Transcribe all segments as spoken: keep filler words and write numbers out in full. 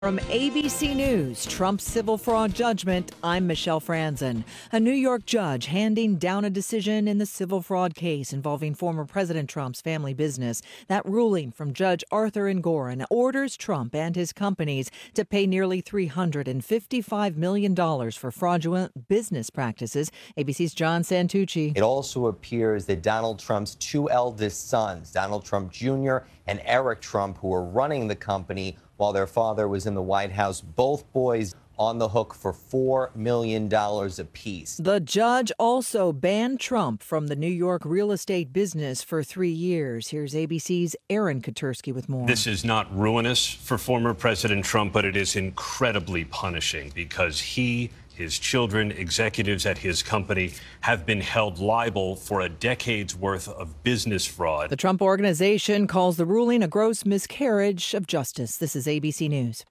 From A B C News, Trump's civil fraud judgment, I'm Michelle Franzen. A New York judge handing down a decision in the civil fraud case involving former President Trump's family business. That ruling from Judge Arthur Engoron orders Trump and his companies to pay nearly three hundred fifty-five million dollars for fraudulent business practices. A B C's John Santucci. It also appears that Donald Trump's two eldest sons, Donald Trump Junior and Eric Trump, who were running the company while their father was in the White House, both boys on the hook for four million dollars apiece. The judge also banned Trump from the New York real estate business for three years. Here's A B C's Aaron Katersky with more. This is not ruinous for former President Trump, but it is incredibly punishing because he, his children, executives at his company have been held liable for a decade's worth of business fraud. The Trump Organization calls the ruling a gross miscarriage of justice. This is A B C News.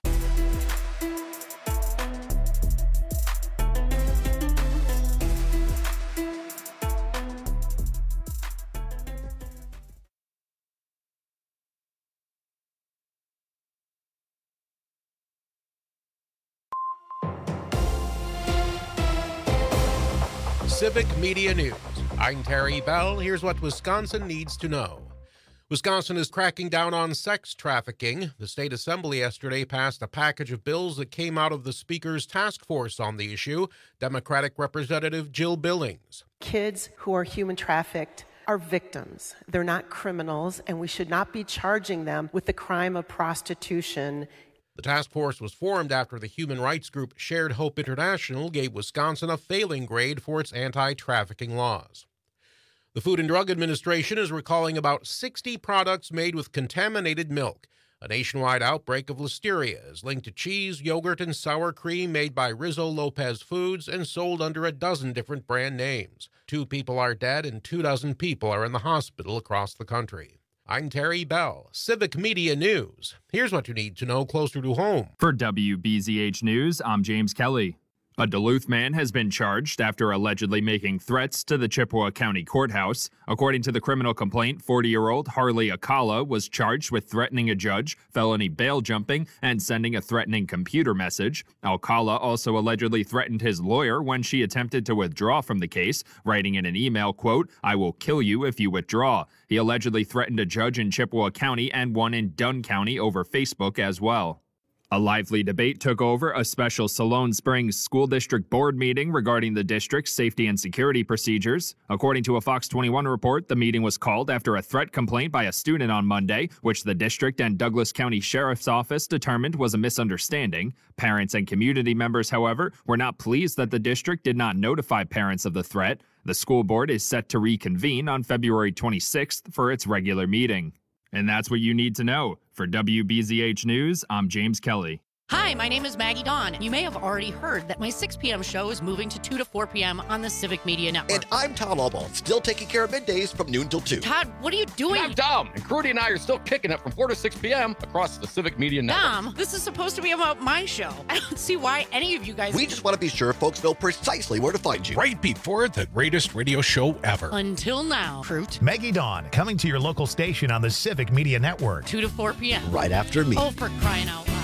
Civic Media News. I'm Terry Bell. Here's what Wisconsin needs to know. Wisconsin is cracking down on sex trafficking. The state assembly yesterday passed a package of bills that came out of the speaker's task force on the issue. Democratic Representative Jill Billings. Kids who are human trafficked are victims. They're not criminals, and we should not be charging them with the crime of prostitution. The task force was formed after the human rights group Shared Hope International gave Wisconsin a failing grade for its anti-trafficking laws. The Food and Drug Administration is recalling about sixty products made with contaminated milk. A nationwide outbreak of listeria is linked to cheese, yogurt, and sour cream made by Rizzo Lopez Foods and sold under a dozen different brand names. Two people are dead and two dozen people are in the hospital across the country. I'm Terry Bell, Civic Media News. Here's what you need to know closer to home. For W B Z H News, I'm James Kelly. A Duluth man has been charged after allegedly making threats to the Chippewa County Courthouse. According to the criminal complaint, forty-year-old Harley Akala was charged with threatening a judge, felony bail jumping, and sending a threatening computer message. Alcala also allegedly threatened his lawyer when she attempted to withdraw from the case, writing in an email, quote, "I will kill you if you withdraw." He allegedly threatened a judge in Chippewa County and one in Dunn County over Facebook as well. A lively debate took over a special Siloam Springs School District Board meeting regarding the district's safety and security procedures. According to a Fox twenty-one report, the meeting was called after a threat complaint by a student on Monday, which the district and Douglas County Sheriff's Office determined was a misunderstanding. Parents and community members, however, were not pleased that the district did not notify parents of the threat. The school board is set to reconvene on February twenty-sixth for its regular meeting. And that's what you need to know. For W B Z H News, I'm James Kelly. Hi, my name is Maggie Dawn. You may have already heard that my six p.m. show is moving to two to four p.m. on the Civic Media Network. And I'm Tom Albaugh, still taking care of middays from noon till two. Todd, what are you doing? I'm Dom, and Crudy and I are still kicking it from four to six p.m. across the Civic Media Network. Dom, this is supposed to be about my show. I don't see why any of you guys... We just want to be sure folks know precisely where to find you. Right before the greatest radio show ever. Until now, Fruit. Maggie Dawn, coming to your local station on the Civic Media Network. two to four p.m. Right after me. Oh, for crying out loud.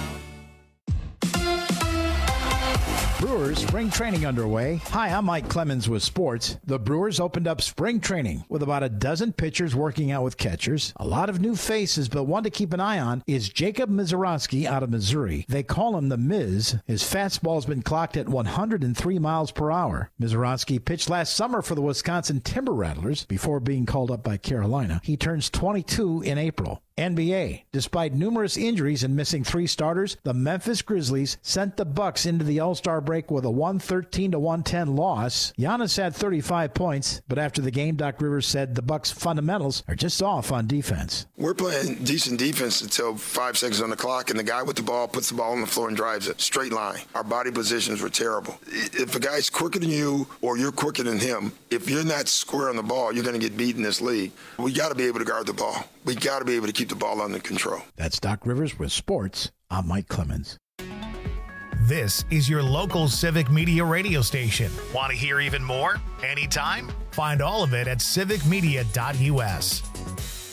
Brewers spring training underway. Hi, I'm Mike Clemens with sports. The Brewers opened up spring training with about a dozen pitchers working out with catchers. A lot of new faces, but one to keep an eye on is Jacob Mizorowski out of Missouri. They call him the Miz. His fastball's been clocked at one hundred three miles per hour. Mizorowski pitched last summer for the Wisconsin Timber Rattlers before being called up by Carolina. He turns twenty-two in April. N B A. Despite numerous injuries and missing three starters, the Memphis Grizzlies sent the Bucks into the All-Star break with a one thirteen to one ten loss. Giannis had thirty-five points, but after the game, Doc Rivers said the Bucks' fundamentals are just off on defense. We're playing decent defense until five seconds on the clock, and the guy with the ball puts the ball on the floor and drives it. Straight line. Our body positions were terrible. If a guy's quicker than you or you're quicker than him, if you're not square on the ball, you're going to get beat in this league. We got to be able to guard the ball. We got to be able to keep the ball under control. That's Doc Rivers with sports. I'm Mike Clemens. This is your local Civic Media radio station. Want to hear even more? Anytime? Find all of it at civic media dot u s.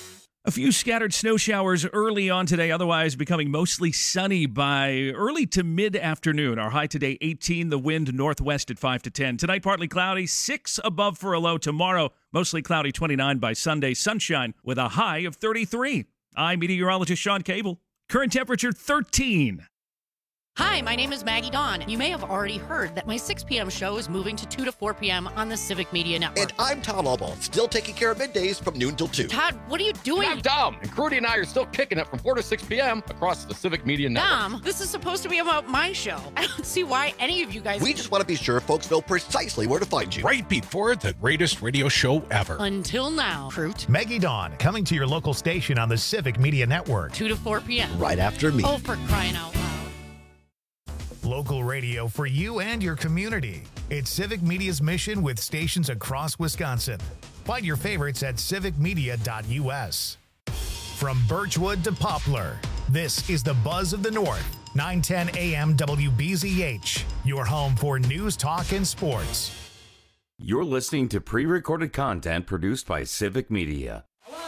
A few scattered snow showers early on today, otherwise becoming mostly sunny by early to mid-afternoon. Our high today, eighteen, the wind northwest at five to ten. Tonight, partly cloudy, six above for a low. Tomorrow, mostly cloudy, twenty-nine by Sunday. Sunshine with a high of thirty-three. I'm meteorologist Sean Cable. Current temperature, thirteen. Hi, my name is Maggie Dawn. You may have already heard that my six p.m. show is moving to two to four p.m. on the Civic Media Network. And I'm Tom Albaugh, still taking care of middays from noon till two. Todd, what are you doing? I'm Dom, and Crudy and I are still kicking it from four to six p.m. across the Civic Media Network. Dom, this is supposed to be about my show. I don't see why any of you guys... We just want to be sure folks know precisely where to find you. Right before the greatest radio show ever. Until now. Fruit. Maggie Dawn, coming to your local station on the Civic Media Network. two to four p.m. Right after me. Oh, for crying out loud. Local radio for you and your community. It's Civic Media's mission with stations across Wisconsin. Find your favorites at civic media dot u s. From Birchwood to Poplar, this is the Buzz of the North, nine ten a m W B Z H, your home for news, talk, and sports. You're listening to pre-recorded content produced by Civic Media.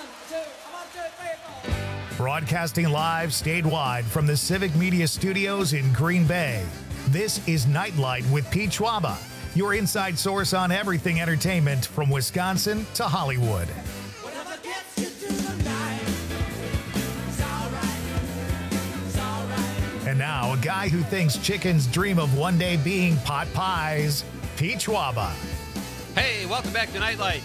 Broadcasting live statewide from the Civic Media Studios in Green Bay. This is Nightlight with Pete Schwaba, your inside source on everything entertainment from Wisconsin to Hollywood. And now, a guy who thinks chickens dream of one day being pot pies, Pete Schwaba. Hey, welcome back to Nightlight.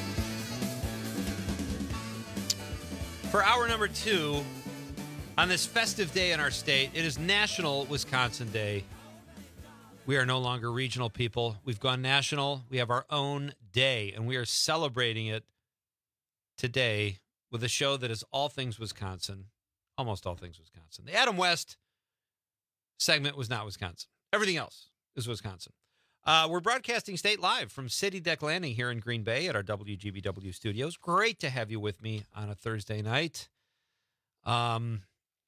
For hour number two, on this festive day in our state, it is National Wisconsin Day. We are no longer regional people. We've gone national. We have our own day, and we are celebrating it today with a show that is all things Wisconsin, almost all things Wisconsin. The Adam West segment was not Wisconsin. Everything else is Wisconsin. Uh, we're broadcasting state live from City Deck Landing here in Green Bay at our W G B W studios. Great to have you with me on a Thursday night. Um,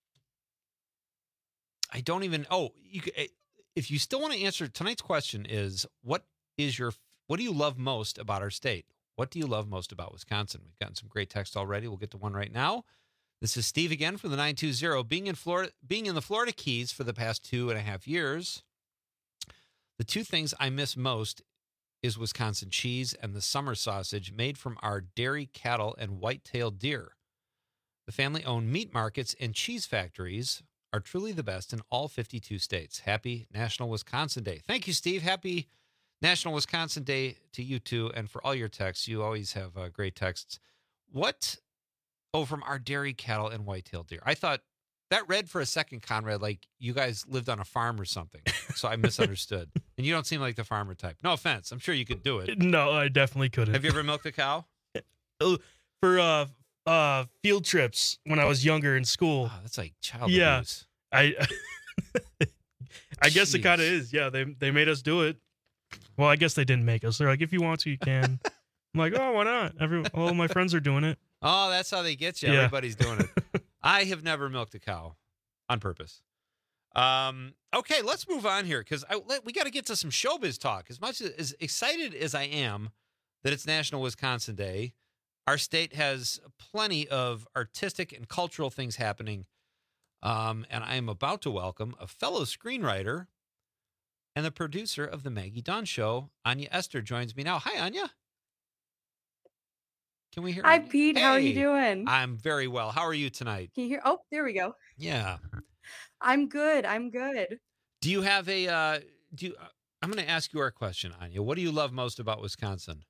I don't even. Oh, you, if you still want to answer tonight's question, is what is your what do you love most about our state? What do you love most about Wisconsin? We've gotten some great text already. We'll get to one right now. This is Steve again from the nine two zero. Being in Florida, being in the Florida Keys for the past two and a half years. The two things I miss most is Wisconsin cheese and the summer sausage made from our dairy cattle and white-tailed deer. The family-owned meat markets and cheese factories are truly the best in all fifty-two states. Happy National Wisconsin Day. Thank you, Steve. Happy National Wisconsin Day to you, too, and for all your texts. You always have uh, great texts. What? Oh, from our dairy cattle and white-tailed deer. I thought that read for a second, Conrad, like you guys lived on a farm or something. So I misunderstood. And you don't seem like the farmer type. No offense. I'm sure you could do it. No, I definitely couldn't. Have you ever milked a cow? For uh, uh, field trips when I was younger in school. Oh, that's like child yeah, abuse. I I guess it kind of is. Yeah, they they made us do it. Well, I guess they didn't make us. They're like, if you want to, you can. I'm like, oh, why not? Every all my friends are doing it. Oh, that's how they get you. Yeah. Everybody's doing it. I have never milked a cow on purpose. Um, okay, let's move on here because we got to get to some showbiz talk. As much as, as excited as I am that it's National Wisconsin Day, our state has plenty of artistic and cultural things happening. Um, and I am about to welcome a fellow screenwriter and the producer of the Maggie Dawn Show. Anya Esther joins me now. Hi, Anya. Can we hear? Hi, Anya? Pete. Hey. How are you doing? I'm very well. How are you tonight? Can you hear? Oh, there we go. Yeah. I'm good. I'm good. Do you have a, uh, do you, uh, I'm going to ask you our question, Anya. What do you love most about Wisconsin?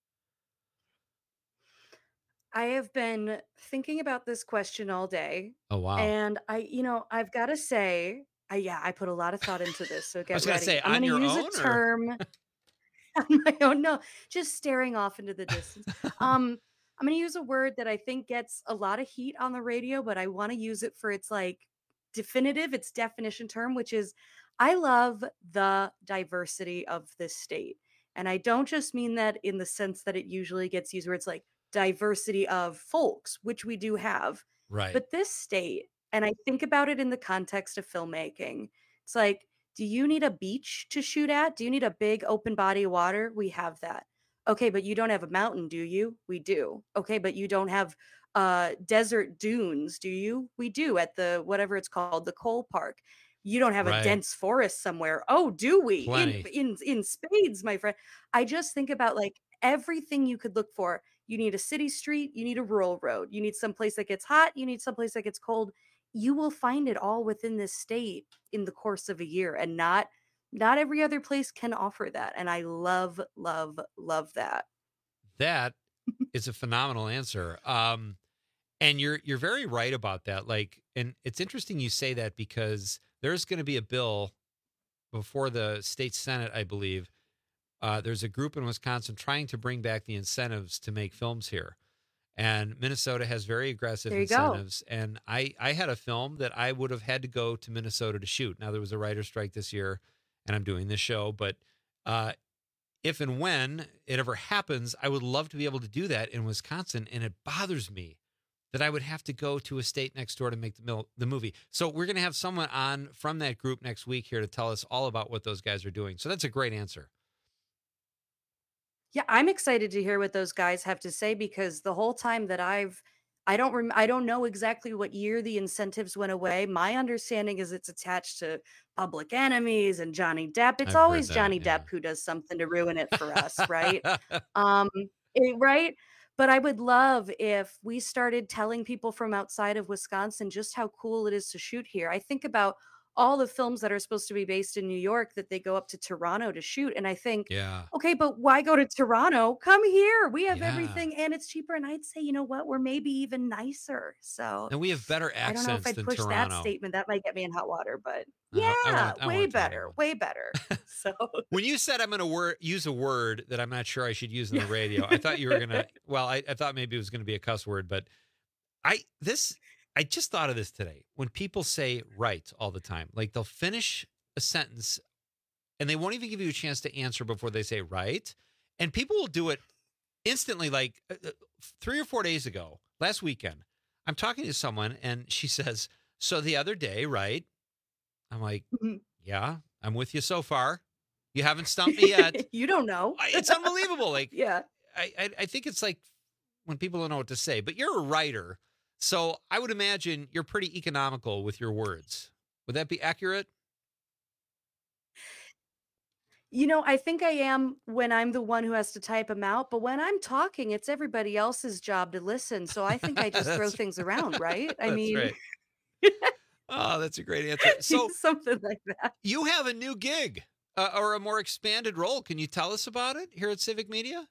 I have been thinking about this question all day. Oh, wow. And I, you know, I've got to say, I, yeah, I put a lot of thought into this. So get I was going to ready. say, I'm on going your to use own, a or- term on my own. No, just staring off into the distance. Um, I'm going to use a word that I think gets a lot of heat on the radio, but I want to use it for its like definitive, its definition term, which is I love the diversity of this state. And I don't just mean that in the sense that it usually gets used where it's like diversity of folks, which we do have. Right. But this state, and I think about it in the context of filmmaking, it's like, do you need a beach to shoot at? Do you need a big open body of water? We have that. Okay, but you don't have a mountain, do you? We do. Okay, but you don't have uh, desert dunes, do you? We do at the whatever it's called, the Cole Park. You don't have a Right. dense forest somewhere. Oh, do we? In Plenty. in in spades, my friend. I just think about like everything you could look for. You need a city street, you need a rural road, you need someplace that gets hot, you need someplace that gets cold. You will find it all within this state in the course of a year, and not not every other place can offer that. And I love, love, love that. That is a phenomenal answer. Um, and you're you're very right about that. Like, and it's interesting you say that because there's going to be a bill before the state Senate, I believe. Uh, there's a group in Wisconsin trying to bring back the incentives to make films here. And Minnesota has very aggressive There you go. incentives. And I, I had a film that I would have had to go to Minnesota to shoot. Now, there was a writer's strike this year, and I'm doing this show. But uh, if and when it ever happens, I would love to be able to do that in Wisconsin. And it bothers me that I would have to go to a state next door to make the, mil- the movie. So we're going to have someone on from that group next week here to tell us all about what those guys are doing. So that's a great answer. Yeah, I'm excited to hear what those guys have to say because the whole time that I've I don't rem- I don't know exactly what year the incentives went away. My understanding is it's attached to Public Enemies and Johnny Depp. It's I've heard always that, Johnny yeah. Depp who does something to ruin it for us, right? Um, it- right? But I would love if we started telling people from outside of Wisconsin just how cool it is to shoot here. I think about all the films that are supposed to be based in New York that they go up to Toronto to shoot. And I think, Yeah. okay, but why go to Toronto? Come here. We have Yeah. everything and it's cheaper. And I'd say, you know what? We're maybe even nicer. So And we have better I don't know if accents I'd than push Toronto. that statement. That might get me in hot water, but Uh, yeah, I want- I way want better, Toronto. way better. So When you said I'm going to wor- use a word that I'm not sure I should use on the radio, I thought you were going to, well, I, I thought maybe it was going to be a cuss word, but I, this, I just thought of this today. When people say right all the time, like they'll finish a sentence and they won't even give you a chance to answer before they say right. And people will do it instantly. Like uh, uh, three or four days ago, last weekend, I'm talking to someone and she says, so the other day, right? I'm like, yeah, I'm with you so far. You haven't stumped me yet. you don't know. I- It's unbelievable. Like, yeah. I, I I think it's like when people don't know what to say, but you're a writer. So I would imagine you're pretty economical with your words. Would that be accurate? You know, I think I am when I'm the one who has to type them out, but when I'm talking, it's everybody else's job to listen. So I think I just throw That's- things around, right? I That's mean, right. Oh, that's a great answer. So something like that. you have a new gig uh, or a more expanded role. Can you tell us about it here at Civic Media?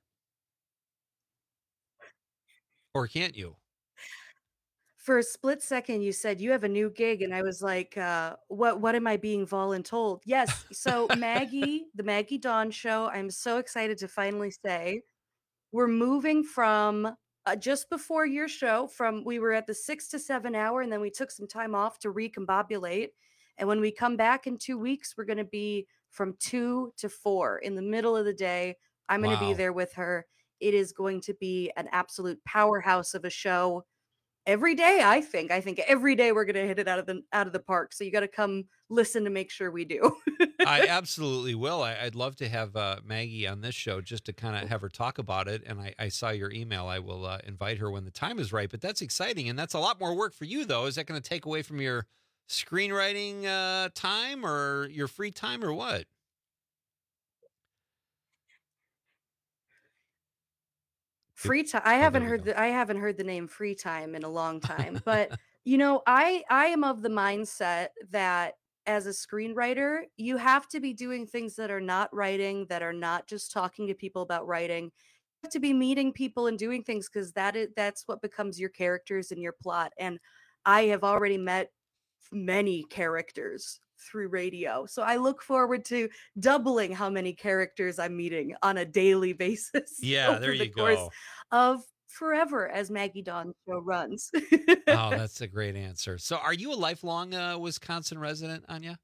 Or can't you? For a split second, you said you have a new gig, and I was like, uh, "What? What am I being voluntold?" Yes. So Maggie, the Maggie Dawn Show. I'm so excited to finally say we're moving from uh, just before your show. From we were at the six to seven hour, and then we took some time off to recombobulate. And when we come back in two weeks, we're going to be from two to four in the middle of the day. I'm going to Wow. be there with her. It is going to be an absolute powerhouse of a show. Every day, I think. I think every day we're gonna hit it out of the out of the park. So you got to come listen to make sure we do. I absolutely will. I, I'd love to have uh, Maggie on this show just to kind of have her talk about it. And I, I saw your email. I will uh, invite her when the time is right. But that's exciting, and that's a lot more work for you, though. Is that going to take away from your screenwriting uh, time or your free time, or what? Free time. I Oh, haven't there we heard the I haven't heard the name free time in a long time. But you know, I I am of the mindset that as a screenwriter, you have to be doing things that are not writing, that are not just talking to people about writing. You have to be meeting people and doing things because that is that's what becomes your characters and your plot. And I have already met many characters through radio. So I look forward to doubling how many characters I'm meeting on a daily basis. Yeah, over there the you course go. of forever as Maggie Dawn show runs. Oh, that's a great answer. So, are you a lifelong uh, Wisconsin resident, Anya?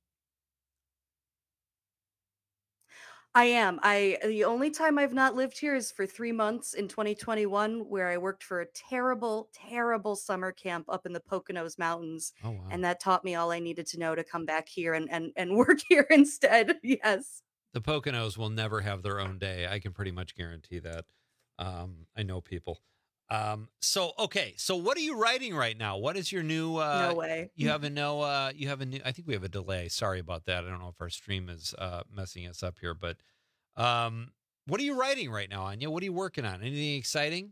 I am. I the only time I've not lived here is for three months in twenty twenty-one, where I worked for a terrible, terrible summer camp up in the Poconos Mountains. Oh, wow. And that taught me all I needed to know to come back here and and, and work here instead. Yes. The Poconos will never have their own day. I can pretty much guarantee that. Um, I know people. Um, so, okay. So what are you writing right now? What is your new, uh, No way. you have a no, uh, you have a new, I think we have a delay. Sorry about that. I don't know if our stream is, uh, messing us up here, but, um, what are you writing right now, Anya? What are you working on? Anything exciting?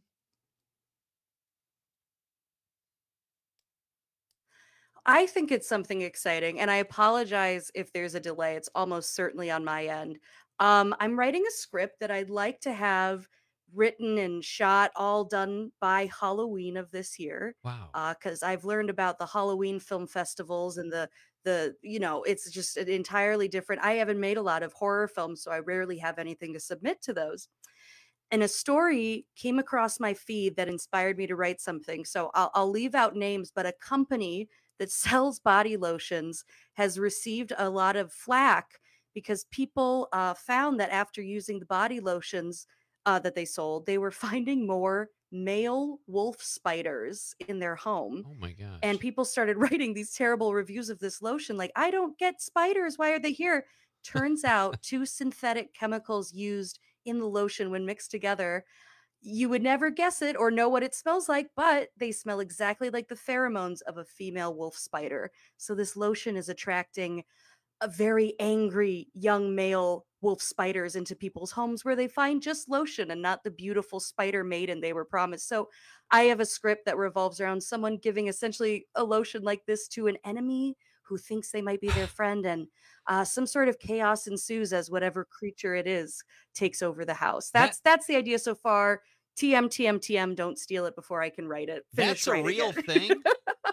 I think it's something exciting, and I apologize if there's a delay. It's almost certainly on my end. Um, I'm writing a script that I'd like to have written and shot all done by Halloween of this year. Wow. Because I've learned about the Halloween film festivals and the the you know it's just an entirely different. I haven't made a lot of horror films, so I rarely have anything to submit to those. And a story came across my feed that inspired me to write something. So I'll, I'll leave out names, but a company that sells body lotions has received a lot of flack because people uh, found that after using the body lotions uh, that they sold, they were finding more male wolf spiders in their home. Oh my gosh. And people started writing these terrible reviews of this lotion like, I don't get spiders. Why are they here? Turns out two synthetic chemicals used in the lotion when mixed together, you would never guess it or know what it smells like, but they smell exactly like the pheromones of a female wolf spider. So this lotion is attracting a very angry young male wolf spiders into people's homes where they find just lotion and not the beautiful spider maiden they were promised. So I have a script that revolves around someone giving essentially a lotion like this to an enemy who thinks they might be their friend, and uh, some sort of chaos ensues as whatever creature it is takes over the house. That's that, that's the idea so far. T M, T M, T M, don't steal it before I can write it. Finish That's a real it. thing?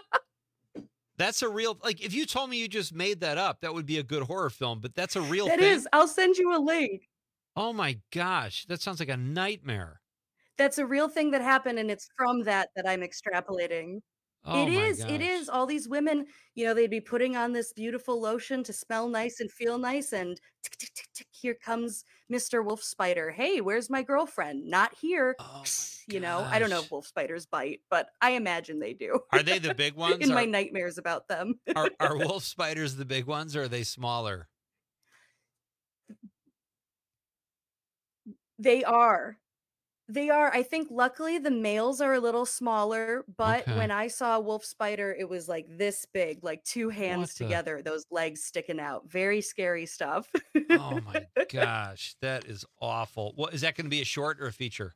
That's a real, like, if you told me you just made that up, that would be a good horror film, but that's a real That thing? is. I'll send you a link. Oh my gosh, that sounds like a nightmare. That's a real thing that happened, and it's from that that I'm extrapolating. Oh It my is. It gosh. is. All these women, you know, they'd be putting on this beautiful lotion to smell nice and feel nice, and tick, tick, tick, tick, here comes Mister Wolf Spider. Hey, where's my girlfriend? Not here. Oh you know, I don't know if wolf spiders bite, but I imagine they do. Are they the big ones? In Are- my nightmares about them. Are, are wolf spiders the big ones, or are they smaller? They are. They are. I think luckily the males are a little smaller, but Okay. when I saw a wolf spider, it was like this big, like two hands What the- together, those legs sticking out. Very scary stuff. Oh my gosh, that is awful. What is that going to be, a short or a feature?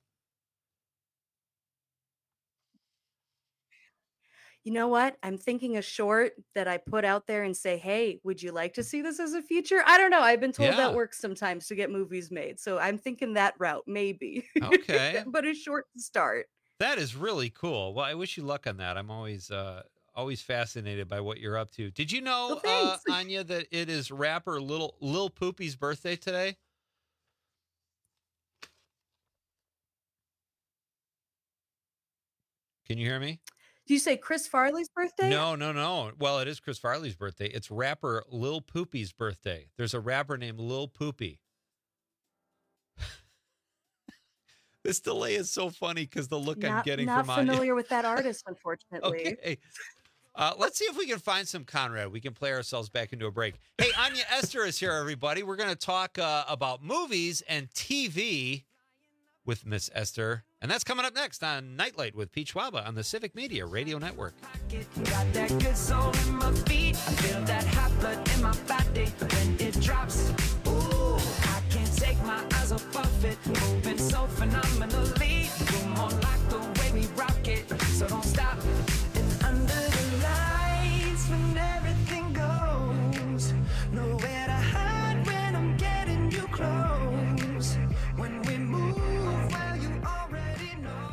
You know what? I'm thinking a short that I put out there and say, hey, would you like to see this as a feature? I don't know. I've been told Yeah. that works sometimes to get movies made. So I'm thinking that route, maybe. Okay. But a short to start. That is really cool. Well, I wish you luck on that. I'm always uh always fascinated by what you're up to. Did you know, Well, uh, thanks. Anya, that it is rapper Lil Lil Poopy's birthday today? Can you hear me? Do you say Chris Farley's birthday? No, no, no. Well, it is Chris Farley's birthday. It's rapper Lil Poopy's birthday. There's a rapper named Lil Poopy. This delay is so funny because the look I'm Not, getting not from Anya. familiar with that artist, unfortunately. Okay. Uh, let's see if we can find some Conrad. We can play ourselves back into a break. Hey, Anya Esther is here, everybody. We're going to talk uh, about movies and T V with Miss Esther. And that's coming up next on Nightlight with Pete Schwaba on the Civic Media Radio Network. Got that good soul in my feet. I feel that hot blood in my body when it drops. Ooh, I can't take my eyes off of it. Moving so phenomenally. You're more like the way we rock it. So don't stop. And under the lights when everything goes. Nowhere to hide when I'm getting you close. When we move, well, you already know.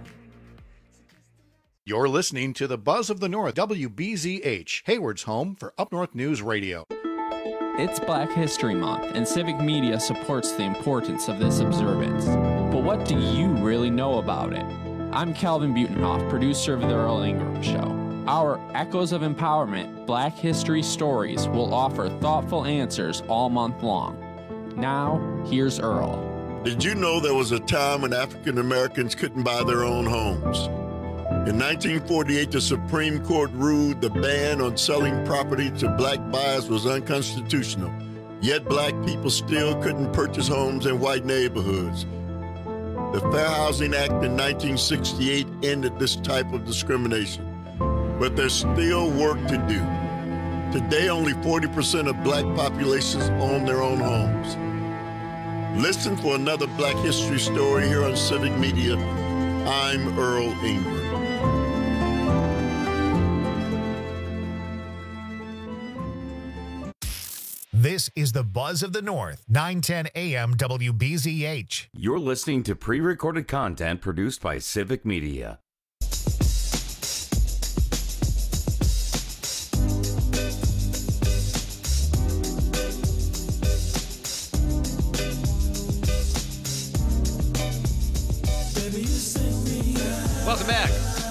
You're listening to the Buzz of the North, W B Z H, Hayward's home for Up North News Radio. It's Black History Month, and Civic Media supports the importance of this observance. But what do you really know about it? I'm Calvin Butenhoff, producer of The Earl Ingram Show. Our Echoes of Empowerment Black History Stories will offer thoughtful answers all month long. Now, here's Earl. Did you know there was a time when African Americans couldn't buy their own homes? In nineteen forty-eight, the Supreme Court ruled the ban on selling property to black buyers was unconstitutional. Yet black people still couldn't purchase homes in white neighborhoods. The Fair Housing Act in nineteen sixty-eight ended this type of discrimination, but there's still work to do. Today, only forty percent of black populations own their own homes. Listen for another Black History story here on Civic Media. I'm Earl Ingram. This is the Buzz of the North, nine ten A M W B Z H. You're listening to pre-recorded content produced by Civic Media. Welcome back.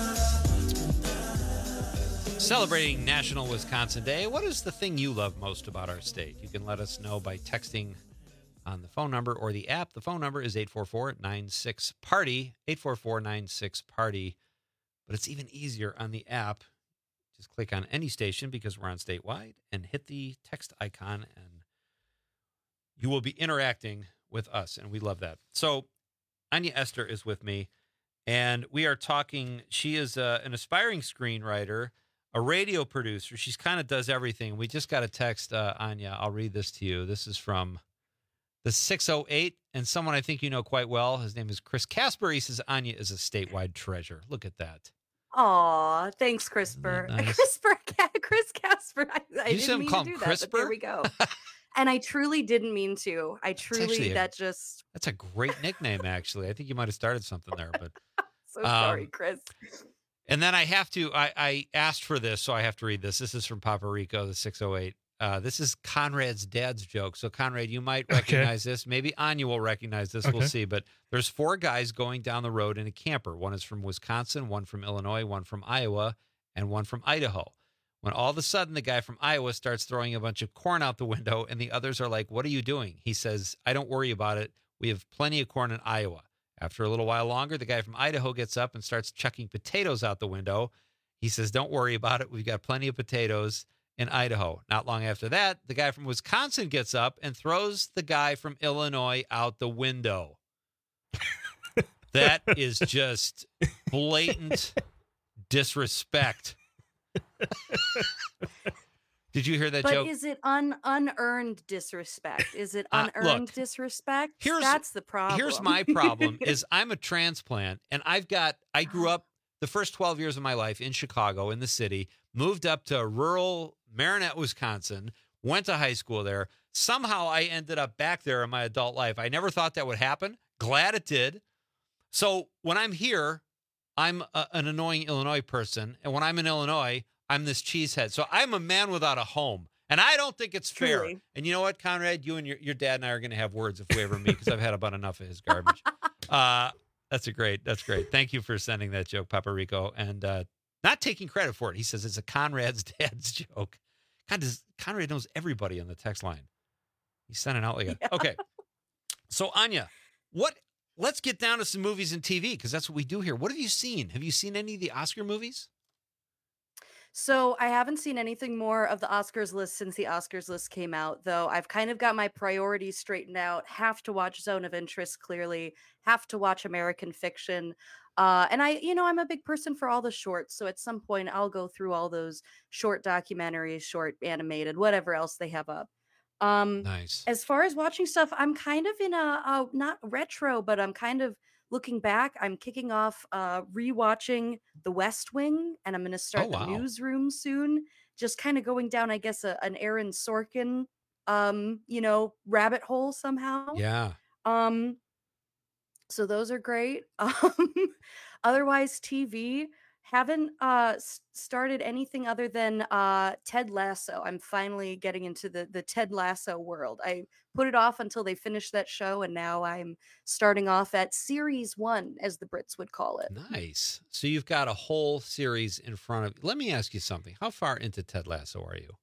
Celebrating National Wisconsin Day. What is the thing you love most about our state? You can let us know by texting on the phone number or the app. The phone number is eight four four, nine six, party, eight four four, nine six, party. But it's even easier on the app. Just click on any station because we're on statewide and hit the text icon and you will be interacting with us, and we love that. So Anya Esther is with me, and we are talking. She is uh, an aspiring screenwriter, a radio producer. She's kind of does everything. We just got a text, uh, Anya. I'll read this to you. This is from the six oh eight, and someone I think you know quite well. His name is Chris Casper. He says, Anya is a statewide treasure. Look at that. Aw, thanks, CRISPR. Nice? CRISPR, Chris Casper. I, I You didn't shouldn't mean call to him do that, but there CRISPR? we go. And I truly didn't mean to. I truly, actually a- that just, That's a great nickname, actually. I think you might have started something there, but so sorry, Um, Chris. and then I have to, I, I asked for this, so I have to read this. This is from Papa Rico, the six oh eight. Uh, this is Conrad's dad's joke. So, Conrad, you might recognize this. Maybe Anya will recognize this. We'll Okay. see. But there's four guys going down the road in a camper. One is from Wisconsin, one from Illinois, one from Iowa, and one from Idaho. When all of a sudden the guy from Iowa starts throwing a bunch of corn out the window, and the others are like, "What are you doing?" He says, "I don't worry about it. We have plenty of corn in Iowa." After a little while longer, the guy from Idaho gets up and starts chucking potatoes out the window. He says, "Don't worry about it. We've got plenty of potatoes in Idaho." Not long after that, the guy from Wisconsin gets up and throws the guy from Illinois out the window. That is just blatant disrespect. Did you hear that But joke? is it un unearned disrespect? Is it Uh, unearned look, disrespect? here's- That's the problem. Here's my problem is I'm a transplant, and I've got I grew up the first twelve years of my life in Chicago, in the city, moved up to rural Marinette, Wisconsin, went to high school there. Somehow I ended up back there in my adult life. I never thought that would happen. Glad it did. So when I'm here, I'm a, an annoying Illinois person, and when I'm in Illinois, I'm this cheesehead. So I'm a man without a home, and I don't think it's fair. Truly. And you know what, Conrad? You and your, your dad and I are going to have words if we ever meet because I've had about enough of his garbage. Uh, that's a great. That's great. Thank you for sending that joke, Papa Rico, and uh, not taking credit for it. He says it's a Conrad's dad's joke. God, does, Conrad knows everybody on the text line. He's sending out like a Yeah. okay. So Anya, what? Let's get down to some movies and T V because that's what we do here. What have you seen? Have you seen any of the Oscar movies? So I haven't seen anything more of the Oscars list since the Oscars list came out, though I've kind of got my priorities straightened out. Have to watch Zone of Interest, clearly. Have to watch American Fiction. Uh, and I, you know, I'm a big person for all the shorts. So at some point I'll go through all those short documentaries, short animated, whatever else they have up. Um, Nice. as far as watching stuff, I'm kind of in a, a not retro, but I'm kind of looking back. I'm kicking off uh rewatching The West Wing, and I'm going to start Oh, The wow. Newsroom soon. Just kind of going down, I guess, a, an Aaron Sorkin, um, you know, rabbit hole somehow. Yeah. Um, so those are great. Um, otherwise, T V haven't uh s- started anything other than uh Ted Lasso. I'm finally getting into the the Ted Lasso world. I put it off until they finished that show, and now I'm starting off at series one, as the Brits would call it. Nice. So you've got a whole series in front of you. Let me ask you something. How far into Ted Lasso are you?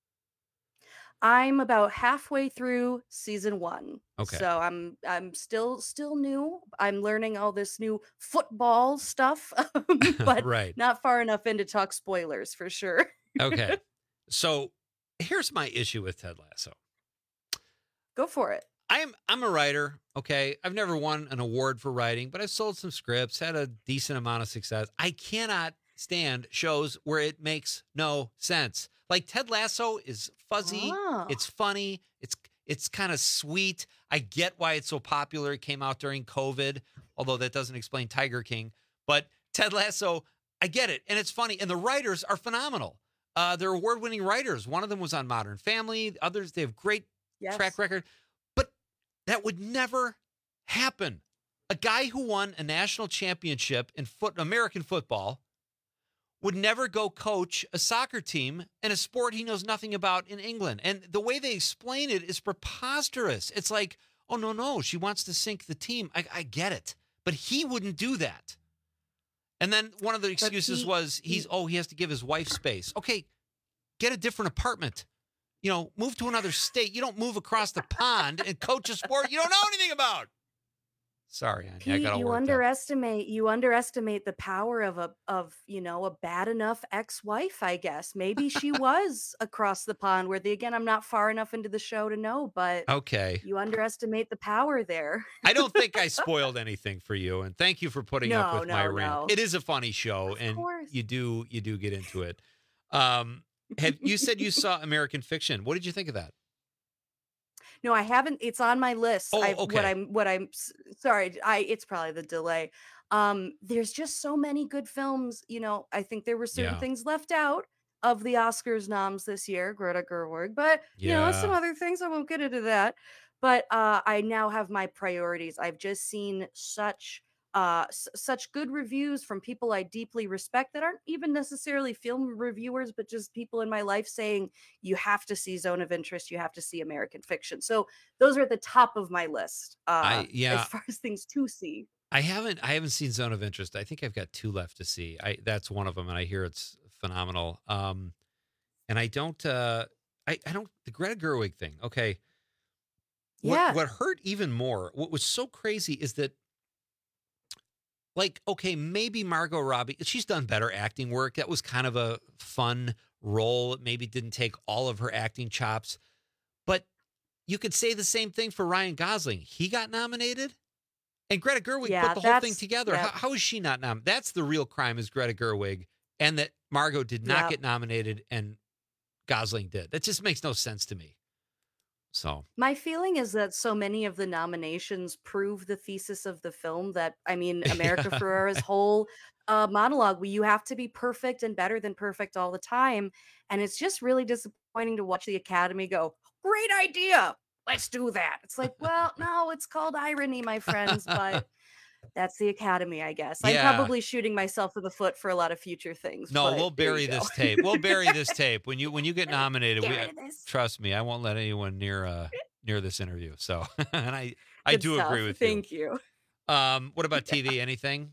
I'm about halfway through season one. Okay. So I'm I'm still still new. I'm learning all this new football stuff, but Right. not far enough in to talk spoilers for sure. Okay. So here's my issue with Ted Lasso. Go for it. I'm I'm a writer, okay? I've never won an award for writing, but I've sold some scripts, had a decent amount of success. I cannot stand shows where it makes no sense. Like Ted Lasso is fuzzy, Oh. it's funny, it's it's kind of sweet. I get why it's so popular. It came out during COVID, although that doesn't explain Tiger King. But Ted Lasso, I get it, and it's funny, and the writers are phenomenal. Uh, they're award-winning writers. One of them was on Modern Family. Others, they have great Yes. track record. But that would never happen. A guy who won a national championship in foot American football would never go coach a soccer team in a sport he knows nothing about in England. And the way they explain it is preposterous. It's like, oh, no, no, she wants to sink the team. I, I get it. But he wouldn't do that. And then one of the excuses he- was he's, oh, he has to give his wife space. Okay, get a different apartment. You know, move to another state. You don't move across the pond and coach a sport you don't know anything about. Sorry, Anya, I Pete, got all you worked up. underestimate you underestimate the power of a of you know a bad enough ex-wife, I guess. Maybe she was across the pond where the again I'm not far enough into the show to know, but Okay. you underestimate the power there. I don't think I spoiled anything for you, and thank you for putting up No, with my no, rant. no. It is a funny show, and course. you do you do get into it. Um, have you said you saw American Fiction? What did you think of that? No, I haven't. It's on my list. Oh, I've, okay. What I'm, what I'm, s- sorry. I. It's probably the delay. Um, there's just so many good films. You know, I think there were certain Yeah. things left out of the Oscars noms this year, Greta Gerwig, but you know, some Yeah. other things. I won't get into that. But uh, I now have my priorities. I've just seen such. Uh, s- such good reviews from people I deeply respect that aren't even necessarily film reviewers, but just people in my life saying you have to see Zone of Interest, you have to see American Fiction. So those are at the top of my list. Uh, I- yeah. as far as things to see. I haven't I haven't seen Zone of Interest. I think I've got two left to see. I that's one of them, and I hear it's phenomenal. Um, and I don't uh, I I don't the Greta Gerwig thing. Okay. What, Yeah. what hurt even more, what was so crazy is that, like, okay, maybe Margot Robbie, she's done better acting work. That was kind of a fun role. It maybe didn't take all of her acting chops. But you could say the same thing for Ryan Gosling. He got nominated, and Greta Gerwig Yeah, put the whole thing that's- together. yeah. How, how is she not nominated? That's the real crime, is Greta Gerwig, and that Margot did not Yeah. get nominated and Gosling did. That just makes no sense to me. So, My feeling is that so many of the nominations prove the thesis of the film that, I mean, America Yeah. Ferrera's whole uh, monologue, where you have to be perfect and better than perfect all the time. And it's just really disappointing to watch the Academy go, great idea. Let's do that. It's like, well, no, it's called irony, my friends, but that's the Academy, I guess. I'm Yeah. probably shooting myself in the foot for a lot of future things. no, but we'll there bury you go. this tape. We'll bury this tape when you when you get nominated. We, Bury this. trust me, I won't let anyone near uh near this interview. So, and I I Good do stuff. agree with Thank you. you. Um, what about T V? Anything?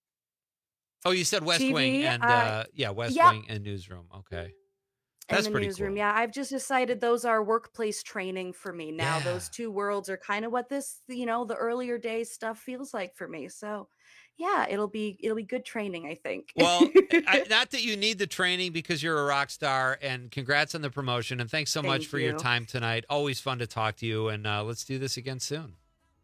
Oh, you said West T V, Wing and uh, uh, yeah, West yep. Wing and Newsroom. Okay, And that's the pretty newsroom. cool. Yeah, I've just decided those are workplace training for me now. Yeah. Those two worlds are kind of what this, you know, the earlier days stuff feels like for me. So, yeah, it'll be it'll be good training, I think. Well, I, not that you need the training because you're a rock star, and congrats on the promotion. And thanks so much Thank for your you. time tonight. Always fun to talk to you, and uh, let's do this again soon.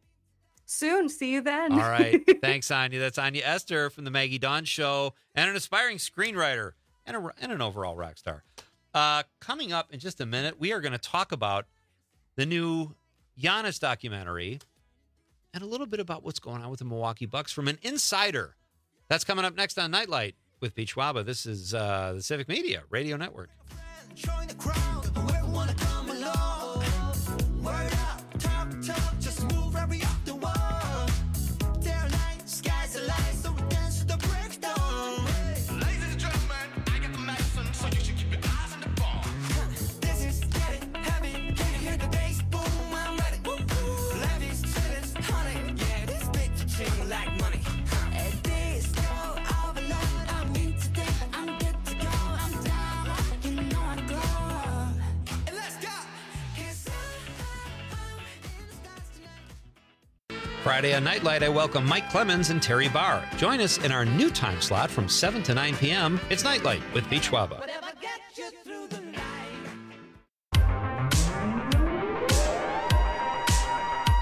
Soon, see you then. All right. Thanks, Anya. That's Anya Esther from the Maggie Dawn Show, and an aspiring screenwriter and, a, and an overall rock star. Uh, coming up in just a minute, we are going to talk about the new Giannis documentary and a little bit about what's going on with the Milwaukee Bucks from an insider. That's coming up next on Nightlight with Pete Schwaba. This is uh, the Civic Media Radio Network. Join the crowd, whoever wanna come along. Word up, talk, talk, just move right up the wall. Day or night, sky's the light, so we dance to the break of dawn. Ladies and gentlemen, I got the medicine, so you should keep your eyes on the ball. This is getting heavy, can you hear the bass boom? I'm ready. Woo, woo. Life is chillin', honey, yeah, this beat to chill like money. At this go overload, I'm in today, I'm good to go, I'm down, you know I go. And let's go. It's Friday on Nightlight, I welcome Mike Clemens and Terry Barr. Join us in our new time slot from seven to nine p.m. It's Nightlight with Pete Schwaba. whatever gets you through the night.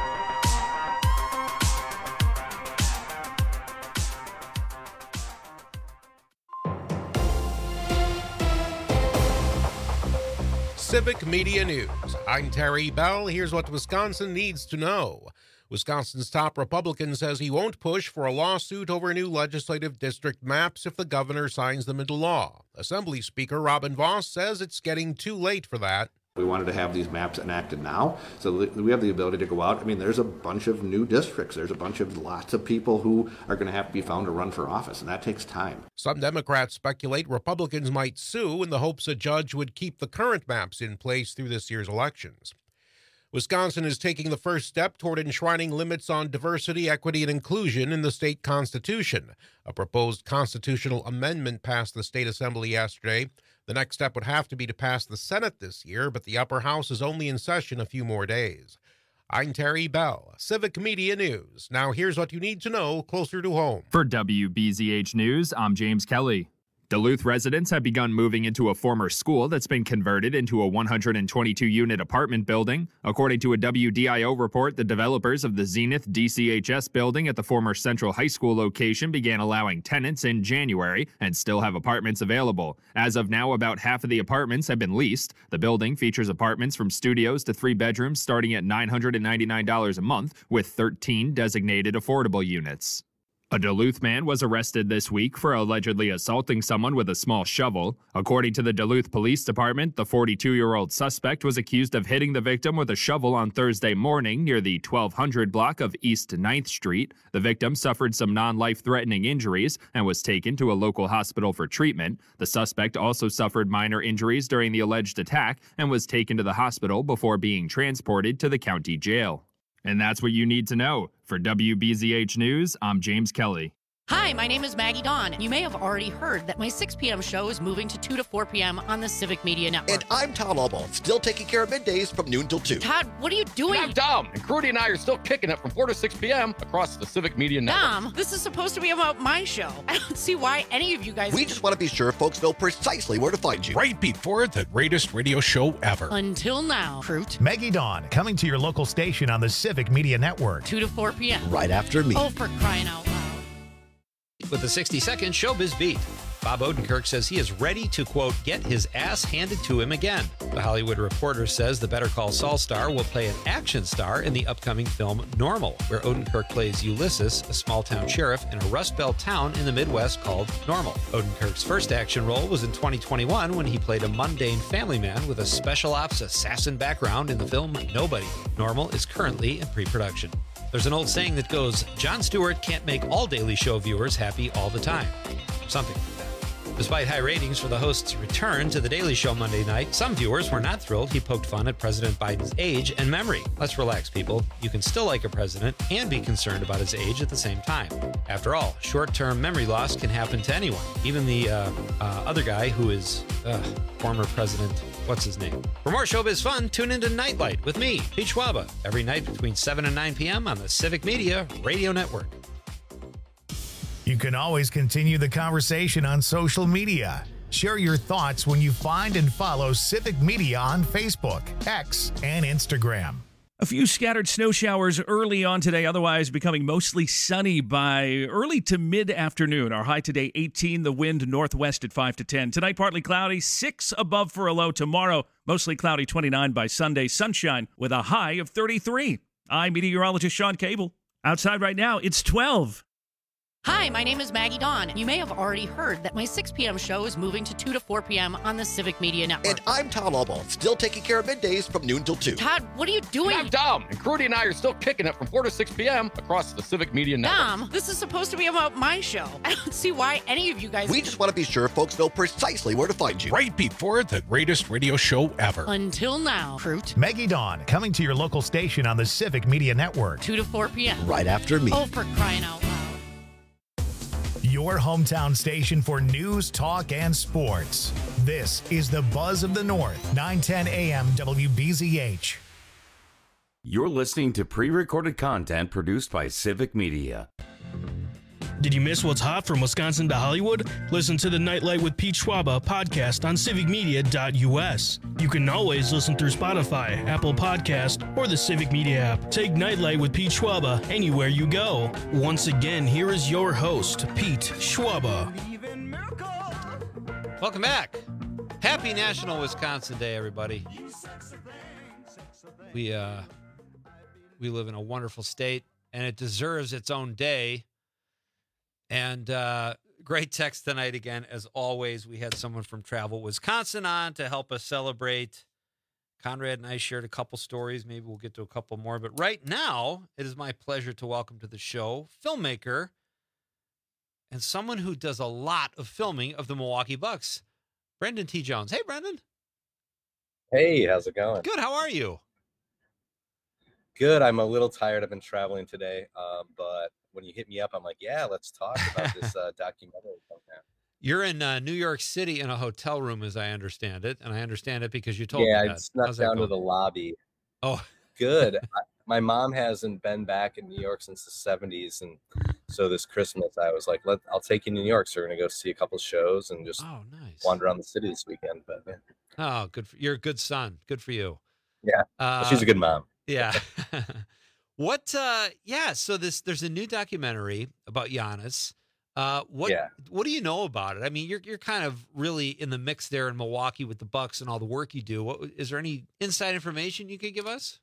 Civic Media News. I'm Terry Bell. Here's what Wisconsin needs to know. Wisconsin's top Republican says he won't push for a lawsuit over new legislative district maps if the governor signs them into law. Assembly Speaker Robin Vos says it's getting too late for that. We wanted to have these maps enacted now, so that we have the ability to go out. I mean, there's a bunch of new districts. There's a bunch of lots of people who are going to have to be found to run for office, and that takes time. Some Democrats speculate Republicans might sue in the hopes a judge would keep the current maps in place through this year's elections. Wisconsin is taking the first step toward enshrining limits on diversity, equity, and inclusion in the state constitution. A proposed constitutional amendment passed the state assembly yesterday. The next step would have to be to pass the Senate this year, but the upper house is only in session a few more days. I'm Terry Bell, Civic Media News. Now here's what you need to know closer to home. For W B Z H News, I'm James Kelly. Duluth residents have begun moving into a former school that's been converted into a one hundred twenty-two unit apartment building. According to a W D I O report, the developers of the Zenith D C H S building at the former Central High School location began allowing tenants in January and still have apartments available. As of now, about half of the apartments have been leased. The building features apartments from studios to three bedrooms starting at nine hundred ninety-nine dollars a month, with thirteen designated affordable units. A Duluth man was arrested this week for allegedly assaulting someone with a small shovel. According to the Duluth Police Department, the forty-two-year-old suspect was accused of hitting the victim with a shovel on Thursday morning near the twelve hundred block of East ninth Street. The victim suffered some non-life-threatening injuries and was taken to a local hospital for treatment. The suspect also suffered minor injuries during the alleged attack and was taken to the hospital before being transported to the county jail. And that's what you need to know. For W B Z H News, I'm James Kelly. Hi, my name is Maggie Dawn. You may have already heard that my six p.m. show is moving to two to four p.m. on the Civic Media Network. And I'm Todd Albaugh, still taking care of middays from noon till two. Todd, what are you doing? I'm Dom, and Crudy and I are still kicking it from four to six p.m. across the Civic Media Network. Dom, this is supposed to be about my show. I don't see why any of you guys... We just want to be sure folks know precisely where to find you. Right before the greatest radio show ever. Until now, Fruit. Maggie Dawn, coming to your local station on the Civic Media Network. two to four p.m. Right after me. Oh, for crying out loud. With the sixty-second Showbiz Beat, Bob Odenkirk says he is ready to, quote, get his ass handed to him again. The Hollywood Reporter says the Better Call Saul star will play an action star in the upcoming film Normal, where Odenkirk plays Ulysses, a small-town sheriff in a Rust Belt town in the Midwest called Normal. Odenkirk's first action role was in twenty twenty-one when he played a mundane family man with a special ops assassin background in the film Nobody. Normal is currently in pre-production. There's an old saying that goes, Jon Stewart can't make all Daily Show viewers happy all the time. Something like that. Despite high ratings for the host's return to The Daily Show Monday night, some viewers were not thrilled he poked fun at President Biden's age and memory. Let's relax, people. You can still like a president and be concerned about his age at the same time. After all, short-term memory loss can happen to anyone, even the uh, uh, other guy who is uh, former president. What's his name? For more showbiz fun, tune into Nightlight with me, Pete Schwaba, every night between seven and nine p.m. on the Civic Media Radio Network. You can always continue the conversation on social media. Share your thoughts when you find and follow Civic Media on Facebook, X, and Instagram. A few scattered snow showers early on today, otherwise becoming mostly sunny by early to mid-afternoon. Our high today, eighteen, the wind northwest at five to ten. Tonight, partly cloudy, six above for a low. Tomorrow, mostly cloudy, twenty-nine by Sunday. Sunshine with a high of thirty-three. I'm meteorologist Sean Cable. Outside right now, it's twelve. Hi, my name is Maggie Dawn. You may have already heard that my six p.m. show is moving to two to four p.m. on the Civic Media Network. And I'm Todd Albaugh, still taking care of middays from noon till two. Todd, what are you doing? I'm Dom, and Crudy and I are still kicking it from four to six p.m. across the Civic Media Network. Dom, this is supposed to be about my show. I don't see why any of you guys... We just want to be sure folks know precisely where to find you. Right before the greatest radio show ever. Until now, Fruit. Maggie Dawn, coming to your local station on the Civic Media Network. two to four p.m. Right after me. Oh, for crying out loud. Your hometown station for news, talk, and sports. This is the Buzz of the North, nine ten a.m. W B Z H. You're listening to pre-recorded content produced by Civic Media. Did you miss what's hot from Wisconsin to Hollywood? Listen to the Nightlight with Pete Schwaba podcast on civic media dot u s. You can always listen through Spotify, Apple Podcast, or the Civic Media app. Take Nightlight with Pete Schwaba anywhere you go. Once again, here is your host, Pete Schwaba. Welcome back. Happy National Wisconsin Day, everybody. We uh, we live in a wonderful state, and it deserves its own day. And uh, great text tonight again, as always. We had someone from Travel Wisconsin on to help us celebrate. Conrad and I shared a couple stories. Maybe we'll get to a couple more. But right now, it is my pleasure to welcome to the show filmmaker and someone who does a lot of filming of the Milwaukee Bucks, Brendan T. Jones. Hey, Brendan. Hey, how's it going? Good. How are you? Good. I'm a little tired. I've been traveling today, um, but when you hit me up, I'm like, yeah, let's talk about this uh, documentary. You're in uh, New York City in a hotel room, as I understand it, and I understand it because you told yeah, me I that. snuck How's that down to going? the lobby. Oh, good. I, my mom hasn't been back in New York since the seventies, and so this Christmas I was like, "Let I'll take you to New York." So we're gonna go see a couple shows and just oh, nice. wander around the city this weekend. But yeah, Oh, good. For, you're a good son. Good for you. yeah. Uh, Well, she's a good mom. Yeah. What? Uh, yeah. So this there's a new documentary about Giannis. Uh, what? Yeah. What do you know about it? I mean, you're you're kind of really in the mix there in Milwaukee with the Bucks and all the work you do. What is there any inside information you could give us?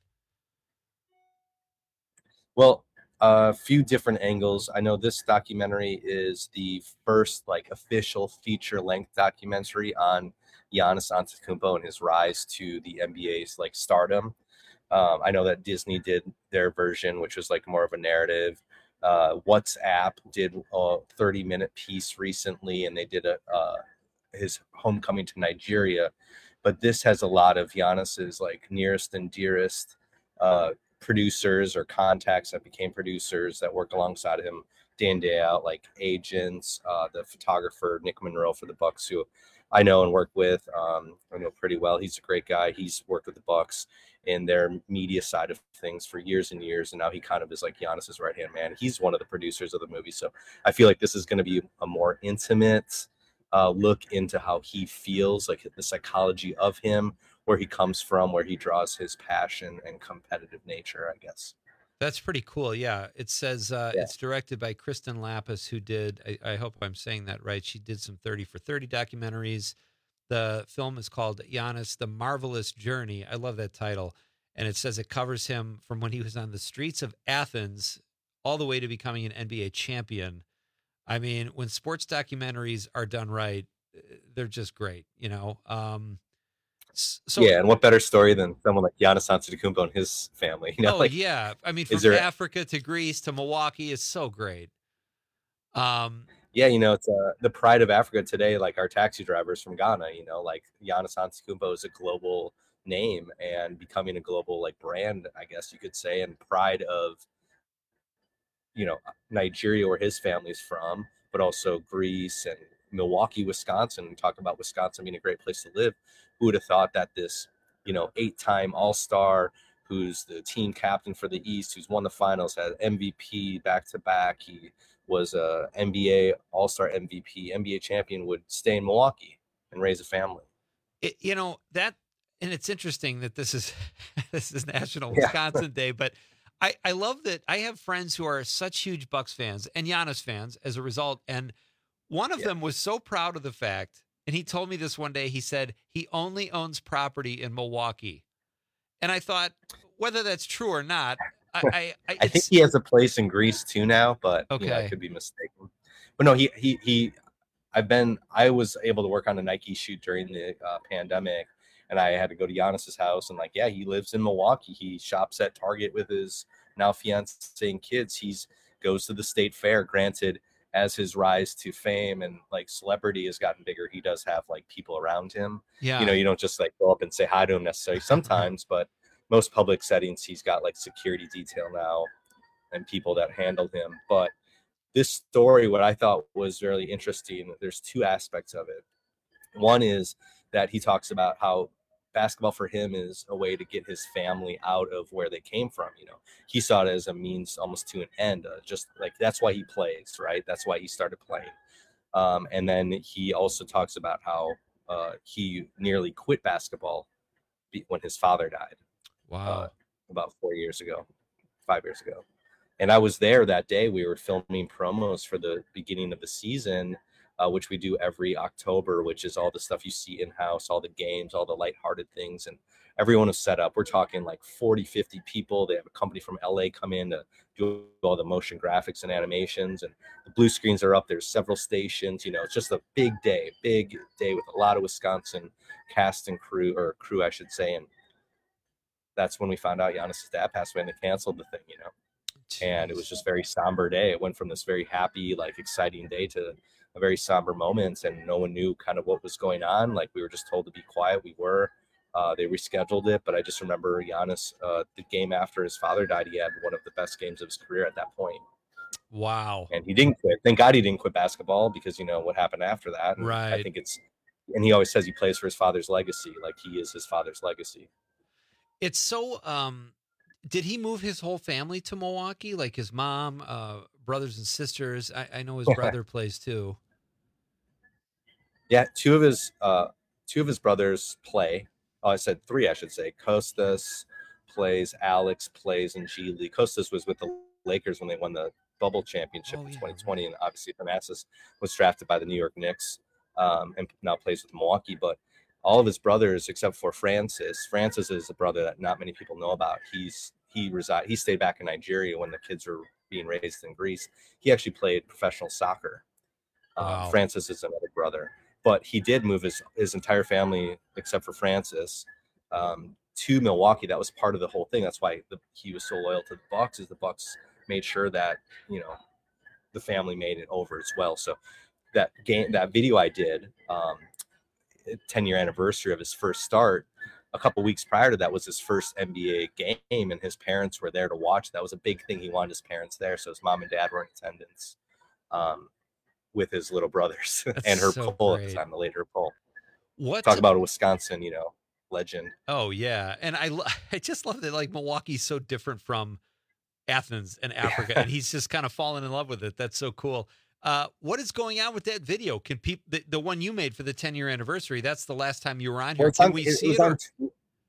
Well, a few different angles. I know this documentary is the first like official feature-length documentary on Giannis Antetokounmpo and his rise to the N B A's like stardom. Um, I know that Disney did their version, which was like more of a narrative. Uh, WhatsApp did a thirty-minute piece recently, and they did a uh, his homecoming to Nigeria. But this has a lot of Giannis's like nearest and dearest uh, producers or contacts that became producers that worked alongside him day in day out, like agents, uh, the photographer Nick Monroe for the Bucks, who I know and work with. Um, I know pretty well. He's a great guy. He's worked with the Bucks in their media side of things for years and years, and now he kind of is like Giannis's right hand man. He's one of the producers of the movie, so I feel like this is going to be a more intimate uh, look into how he feels, like the psychology of him, where he comes from, where he draws his passion and competitive nature, I guess. That's pretty cool. Yeah. It says uh, Yeah. it's directed by Kristen Lapis, who did, I, I hope I'm saying that right. She did some thirty for thirty documentaries. The film is called Giannis, The Marvelous Journey. I love that title. And it says it covers him from when he was on the streets of Athens all the way to becoming an N B A champion. I mean, when sports documentaries are done right, they're just great, you know? Um, So yeah, and what better story than someone like Giannis Antetokounmpo and his family? You know, oh like, yeah, I mean, from is there? Africa to Greece to Milwaukee is so great. Um, Yeah, you know, it's uh, the pride of Africa today. Like our taxi drivers from Ghana, you know, like Giannis Antetokounmpo is a global name and becoming a global like brand, I guess you could say, and pride of, you know, Nigeria, where his family's from, but also Greece and Milwaukee, Wisconsin. We talk about Wisconsin being a great place to live. Who would have thought that this, you know, eight-time All-Star, who's the team captain for the East, who's won the finals, had M V P back-to-back. He was a N B A All-Star M V P, N B A champion, would stay in Milwaukee and raise a family. it, you know that, and it's interesting that this is this is National Yeah. Wisconsin Day, but I I love that I have friends who are such huge Bucks fans and Giannis fans as a result, and one of them was so proud of the fact, and he told me this one day. He said he only owns property in Milwaukee, and I thought whether that's true or not. I, I, I, I think it's- he has a place in Greece too now, but you know, I Okay. could be mistaken. But no, he he he. I've been. I was able to work on a Nike shoot during the uh, pandemic, and I had to go to Giannis's house. And like, yeah, he lives in Milwaukee. He shops at Target with his now fiance and kids. He's goes to the state fair. Granted, as his rise to fame and like celebrity has gotten bigger, he does have like people around him. Yeah. You know, you don't just like go up and say hi to him necessarily. Sometimes, but most public settings, he's got like security detail now and people that handle him. But this story, what I thought was really interesting, there's two aspects of it. One is that he talks about how basketball for him is a way to get his family out of where they came from. You know, he saw it as a means almost to an end, uh, just like that's why he plays, right? That's why he started playing. Um, and then he also talks about how uh, he nearly quit basketball be- when his father died. Wow. Uh, about four years ago, five years ago. And I was there that day. We were filming promos for the beginning of the season. uh, which we do every October, which is all the stuff you see in-house, all the games, all the lighthearted things. And everyone is set up. We're talking like forty, fifty people. They have a company from L A come in to do all the motion graphics and animations, and the blue screens are up. There's several stations. You know, it's just a big day, big day with a lot of Wisconsin cast and crew, or crew, I should say. And that's when we found out Giannis's dad passed away and they canceled the thing, you know. And it was just a very somber day. It went from this very happy, like exciting day to a very somber moment, and no one knew kind of what was going on. Like, we were just told to be quiet. We were. Uh, they rescheduled it, but I just remember Giannis, uh, the game after his father died, he had one of the best games of his career at that point. Wow. And he didn't quit. Thank God he didn't quit basketball, because, you know, what happened after that. And right. I think it's, and he always says he plays for his father's legacy. Like, he is his father's legacy. It's so, um, did he move his whole family to Milwaukee? Like his mom, uh, brothers and sisters? I, I know his brother plays too. Yeah. Two of his, uh, two of his brothers play. Oh, I said three, I should say. Kostas plays, Alex plays in G League. Kostas was with the Lakers when they won the bubble championship oh, in yeah. twenty twenty, and obviously Thanasis was drafted by the New York Knicks, um, and now plays with Milwaukee. But all of his brothers, except for Francis, Francis is a brother that not many people know about. He's he reside he stayed back in Nigeria when the kids were being raised in Greece. He actually played professional soccer. Wow. Um, Francis is another brother. But he did move his, his entire family, except for Francis, um, to Milwaukee. That was part of the whole thing. That's why the, he was so loyal to the Bucks. Is the Bucks made sure that, you know, the family made it over as well. So that game, that video I did, um, ten year anniversary of his first start, a couple weeks prior to that was his first N B A game, and his parents were there to watch. That was a big thing. He wanted his parents there, so his mom and dad were in attendance. Um, with his little brothers and her so pole great. at the time, the late her pole. What talk about a Wisconsin, you know, legend. Oh yeah, and I I just love that, like, Milwaukee's so different from Athens and Africa, yeah. and he's just kind of fallen in love with it. That's so cool. Uh, what is going on with that video? Can people the, the one you made for the ten year anniversary? That's the last time you were on here. Well, Can on, we it, see it? it? Or... T-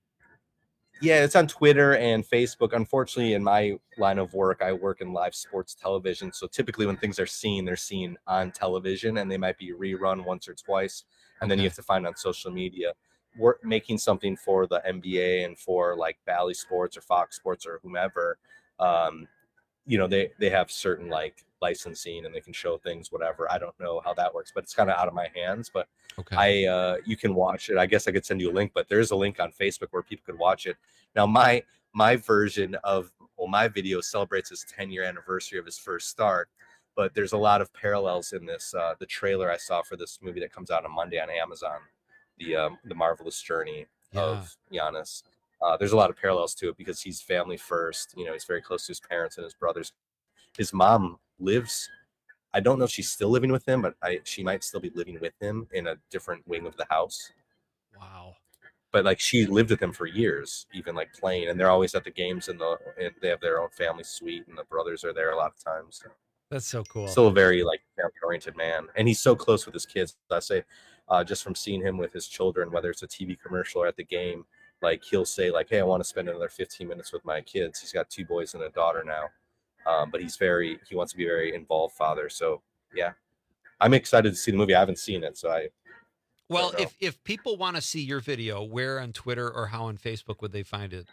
yeah, it's on Twitter and Facebook. Unfortunately, in my line of work, I work in live sports television. So typically when things are seen, they're seen on television, and they might be rerun once or twice. And then you have to find on social media. We're making something for the N B A and for like Bally Sports or Fox Sports or whomever. Um, you know, they, they have certain like licensing and they can show things, whatever. I don't know how that works, but it's kind of out of my hands. But okay. I, uh, you can watch it. I guess I could send you a link, but there's a link on Facebook where people could watch it. Now, my my version of, well, my video celebrates his ten year anniversary of his first start, but there's a lot of parallels in this. Uh, the trailer I saw for this movie that comes out on Monday on Amazon, the um, the Marvelous Journey yeah. of Giannis. Uh, there's a lot of parallels to it because he's family first. You know, he's very close to his parents and his brothers. His mom lives, I don't know if she's still living with him, but I, she might still be living with him in a different wing of the house. Wow. But like she lived with him for years, even like playing, and they're always at the games, and the and they have their own family suite, and the brothers are there a lot of times. So. That's so cool. Still a very like family-oriented man, and he's so close with his kids. I say, uh, just from seeing him with his children, whether it's a T V commercial or at the game, like he'll say like, "Hey, I want to spend another fifteen minutes with my kids." He's got two boys and a daughter now, um, but he's very he wants to be a very involved father. So yeah, I'm excited to see the movie. I haven't seen it, so I. Well, if if people want to see your video, where on Twitter or how on Facebook would they find it?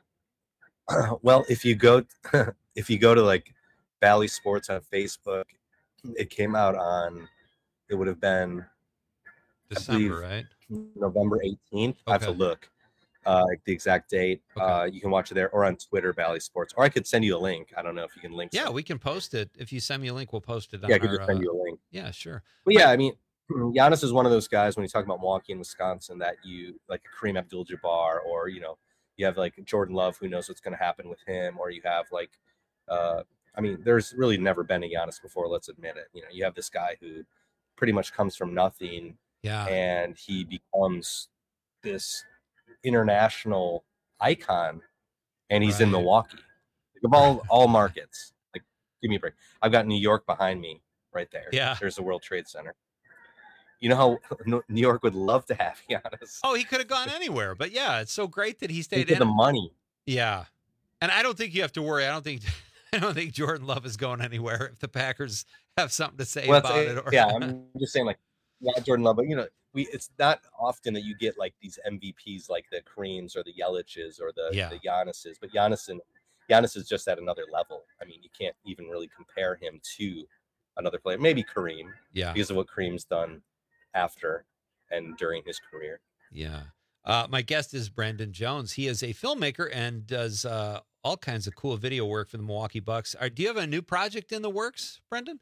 Well, if you go if you go to like Bally Sports on Facebook, it came out on it would have been December, right? November eighteenth. Okay. I have to look uh like the exact date. Okay. Uh you can watch it there or on Twitter, Bally Sports, or I could send you a link. I don't know if you can link. Yeah, something. We can post it. If you send me a link, we'll post it on yeah, I could our, just send uh, you a link. Yeah, sure. But yeah, I mean, Giannis is one of those guys when you talk about Milwaukee and Wisconsin that you like Kareem Abdul-Jabbar, or you know, you have like Jordan Love, who knows what's going to happen with him, or you have like, uh, I mean, there's really never been a Giannis before. Let's admit it. You know, you have this guy who pretty much comes from nothing, yeah, and he becomes this international icon, and he's right. in Milwaukee. Like, of all all markets, like give me a break. I've got New York behind me right there. Yeah, there's the World Trade Center. You know how New York would love to have Giannis. Oh, he could have gone anywhere, but yeah, it's so great that he stayed in. in. The money. Yeah, and I don't think you have to worry. I don't think I don't think Jordan Love is going anywhere if the Packers have something to say well, about it. Or... Yeah, I'm just saying, like Yeah, Jordan Love, but you know, we it's not often that you get like these M V Ps like the Kareems or the Yeliches or the, Yeah. the Giannis's, but Giannis and Giannis is just at another level. I mean, you can't even really compare him to another player. Maybe Kareem, Yeah. because of what Kareem's done after and during his career. Yeah. Uh, my guest is Brandon Jones. He is a filmmaker and does uh, all kinds of cool video work for the Milwaukee Bucks. Are, do you have a new project in the works, Brendan?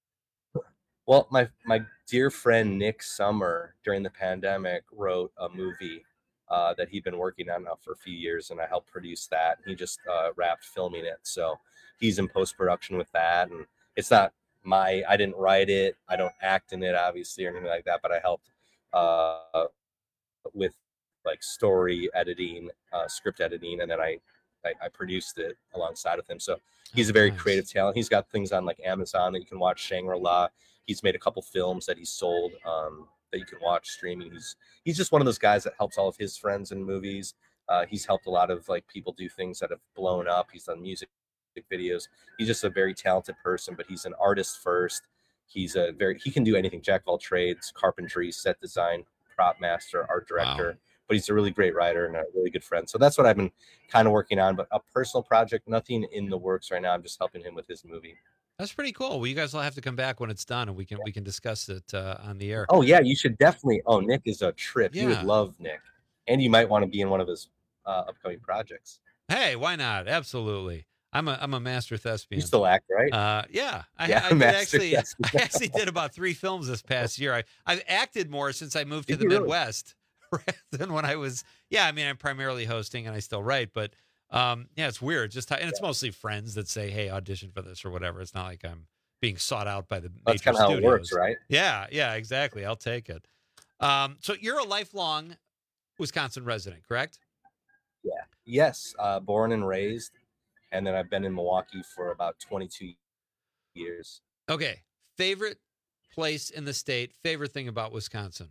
Well, my my dear friend Nick Summer during the pandemic wrote a movie uh, that he'd been working on now for a few years, and I helped produce that. He just uh, wrapped filming it, so he's in post production with that. And it's not my, I didn't write it, I don't act in it, obviously, or anything like that, but I helped uh, with like story editing, uh, script editing, and then I, I I produced it alongside with him. So he's a very creative talent. He's got things on like Amazon that you can watch, Shangri-La. He's made a couple films that he sold um, that you can watch streaming. He's he's just one of those guys that helps all of his friends in movies. Uh, he's helped a lot of like people do things that have blown up. He's done music videos. He's just a very talented person, but he's an artist first. He's a very he can do anything, jack of all trades, carpentry, set design, prop master, art director. Wow. But he's a really great writer and a really good friend. So that's what I've been kind of working on. But a personal project, nothing in the works right now. I'm just helping him with his movie. That's pretty cool. Well, you guys will have to come back when it's done, and we can we can discuss it uh, on the air. Oh yeah, you should definitely. Oh, Nick is a trip. Yeah. You would love Nick, and you might want to be in one of his uh, upcoming projects. Hey, why not? Absolutely. I'm a I'm a master thespian. You still act, right? Uh, yeah, I, Yeah, I did master actually. thespian. I actually did about three films this past year. I I've acted more since I moved to Did the you really? Midwest rather than when I was. Yeah, I mean, I'm primarily hosting and I still write, but um, yeah, it's weird. Just how, and it's mostly friends that say, "Hey, audition for this" or whatever. It's not like I'm being sought out by the major That's kind of how it studios. works, right? Yeah, yeah, exactly. I'll take it. Um, so you're a lifelong Wisconsin resident, correct? Yeah. Yes. Uh, born and raised, and then I've been in Milwaukee for about twenty-two years. Okay. Favorite place in the state, favorite thing about Wisconsin?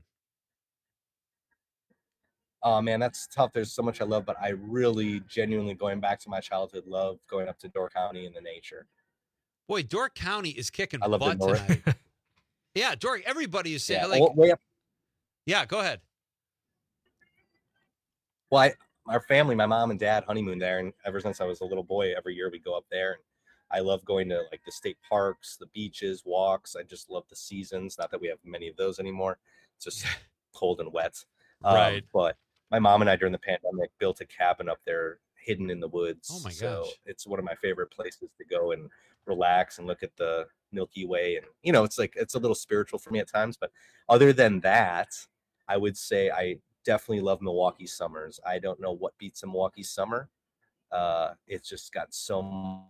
Oh man, that's tough. There's so much I love, but I really genuinely, going back to my childhood, love going up to Door County in the nature. Boy, Door County is kicking I love the butt north. tonight. Yeah, Door, everybody is saying, Yeah, like, well, way up. yeah, go ahead. Well, I, our family, my mom and dad honeymoon there, and ever since I was a little boy, every year we go up there. And I love going to like the state parks, the beaches, walks. I just love the seasons. Not that we have many of those anymore. It's just cold and wet. Um, Right. But my mom and I, during the pandemic, built a cabin up there, hidden in the woods. Oh my so gosh. it's one of my favorite places to go and relax and look at the Milky Way. And you know, it's like it's a little spiritual for me at times. But other than that, I would say I definitely love Milwaukee summers. I don't know what beats a Milwaukee summer. Uh, it's just got so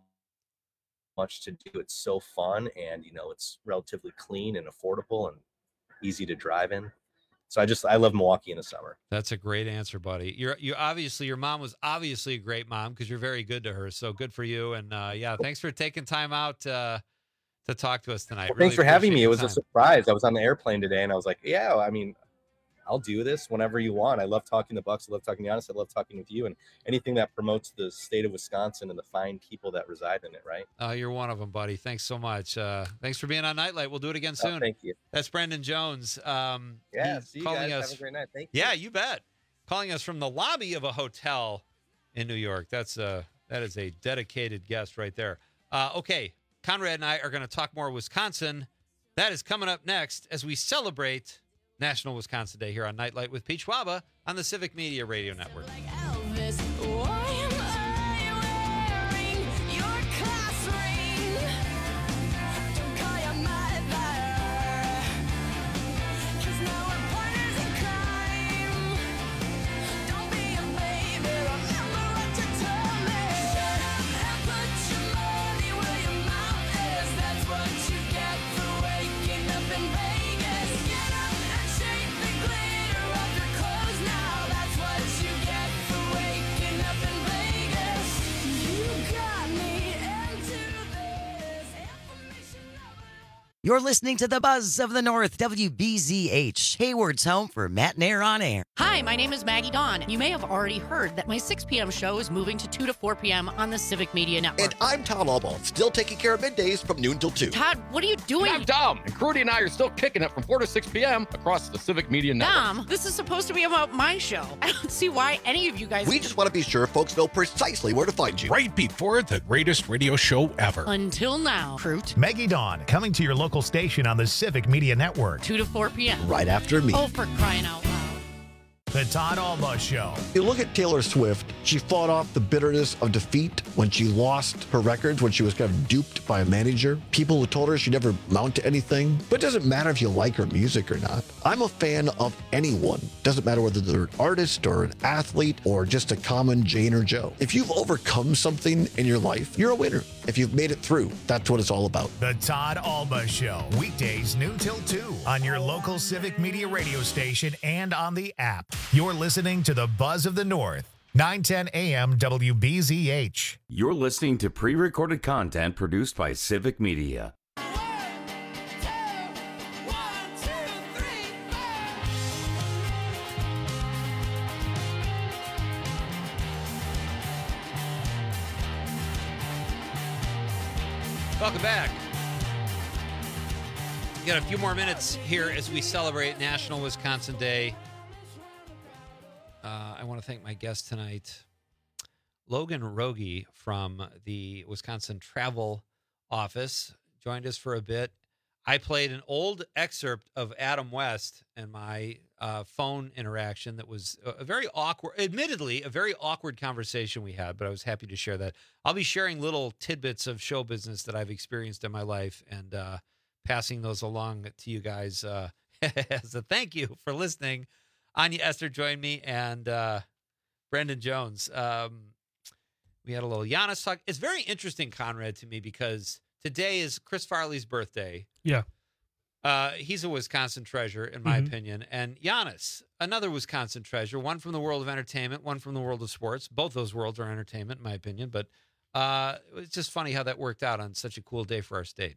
much to do. It's so fun, and you know, it's relatively clean and affordable and easy to drive in. So I just I love Milwaukee in the summer. That's a great answer, buddy. You're you obviously your mom was obviously a great mom because you're very good to her. So good for you. And uh, yeah, thanks for taking time out uh, to talk to us tonight. Well, Really thanks for having appreciate me. It your was a time. surprise. I was on the airplane today, and I was like, yeah, I mean, I'll do this whenever you want. I love talking to Bucks. I love talking to Giannis. I love talking with you, and anything that promotes the state of Wisconsin and the fine people that reside in it, right? Uh, you're one of them, buddy. Thanks so much. Uh, thanks for being on Nightlight. We'll do it again Oh, soon. thank you. That's Brendan Jones. Um, Yeah, he's see you calling guys. us. Have a great night. Thank you. Yeah, you bet. Calling us from the lobby of a hotel in New York. That's a that is a dedicated guest right there. Uh, okay, Conrad and I are going to talk more Wisconsin. That is coming up next as we celebrate National Wisconsin Day here on Nightlight with Pete Schwaba on the Civic Media Radio Network. Get up and shake the glitter off your clothes now. That's what you get for You're listening to the Buzz of the North, W B Z H, Hayward's home for Matt and Air on Air. Hi, my name is Maggie Dawn. You may have already heard that my six p.m. show is moving to two to four p.m. on the Civic Media Network. And I'm Todd Albaugh, still taking care of middays from noon till two. Todd, what are you doing? I'm Dom, and Crudy and I are still kicking it from four to six p.m. across the Civic Media Network. Dom, this is supposed to be about my show. I don't see why any of you guys... We just want to be sure folks know precisely where to find you. Right before the greatest radio show ever. Until now, Fruit. Maggie Dawn, coming to your local station on the Civic Media Network. two to four p.m. Right after me. Oh, for crying out loud. The Todd Albaugh Show. You look at Taylor Swift, she fought off the bitterness of defeat when she lost her records, when she was kind of duped by a manager. People who told her she'd never mount to anything. But it doesn't matter if you like her music or not. I'm a fan of anyone. Doesn't matter whether they're an artist or an athlete or just a common Jane or Joe. If you've overcome something in your life, you're a winner. If you've made it through, that's what it's all about. The Todd Albaugh Show. Weekdays noon till two on your local Civic Media radio station and on the app. You're listening to the Buzz of the North, nine ten a.m. W B Z H. You're listening to pre-recorded content produced by Civic Media. Welcome back. We got a few more minutes here as we celebrate National Wisconsin Day. Uh, I want to thank my guest tonight, Logan Rogie from the Wisconsin Travel Office, joined us for a bit. I played an old excerpt of Adam West and my uh, phone interaction that was a very awkward, admittedly, a very awkward conversation we had, but I was happy to share that. I'll be sharing little tidbits of show business that I've experienced in my life and uh, passing those along to you guys uh, as a thank you for listening. Anya Esther joined me, and uh, Brendan Jones. Um, we had a little Giannis talk. It's very interesting, Conrad, to me, because today is Chris Farley's birthday. Yeah. Uh, he's a Wisconsin treasure, in my Mhm. opinion. And Giannis, another Wisconsin treasure, one from the world of entertainment, one from the world of sports. Both those worlds are entertainment, in my opinion. But uh, it's just funny how that worked out on such a cool day for our state.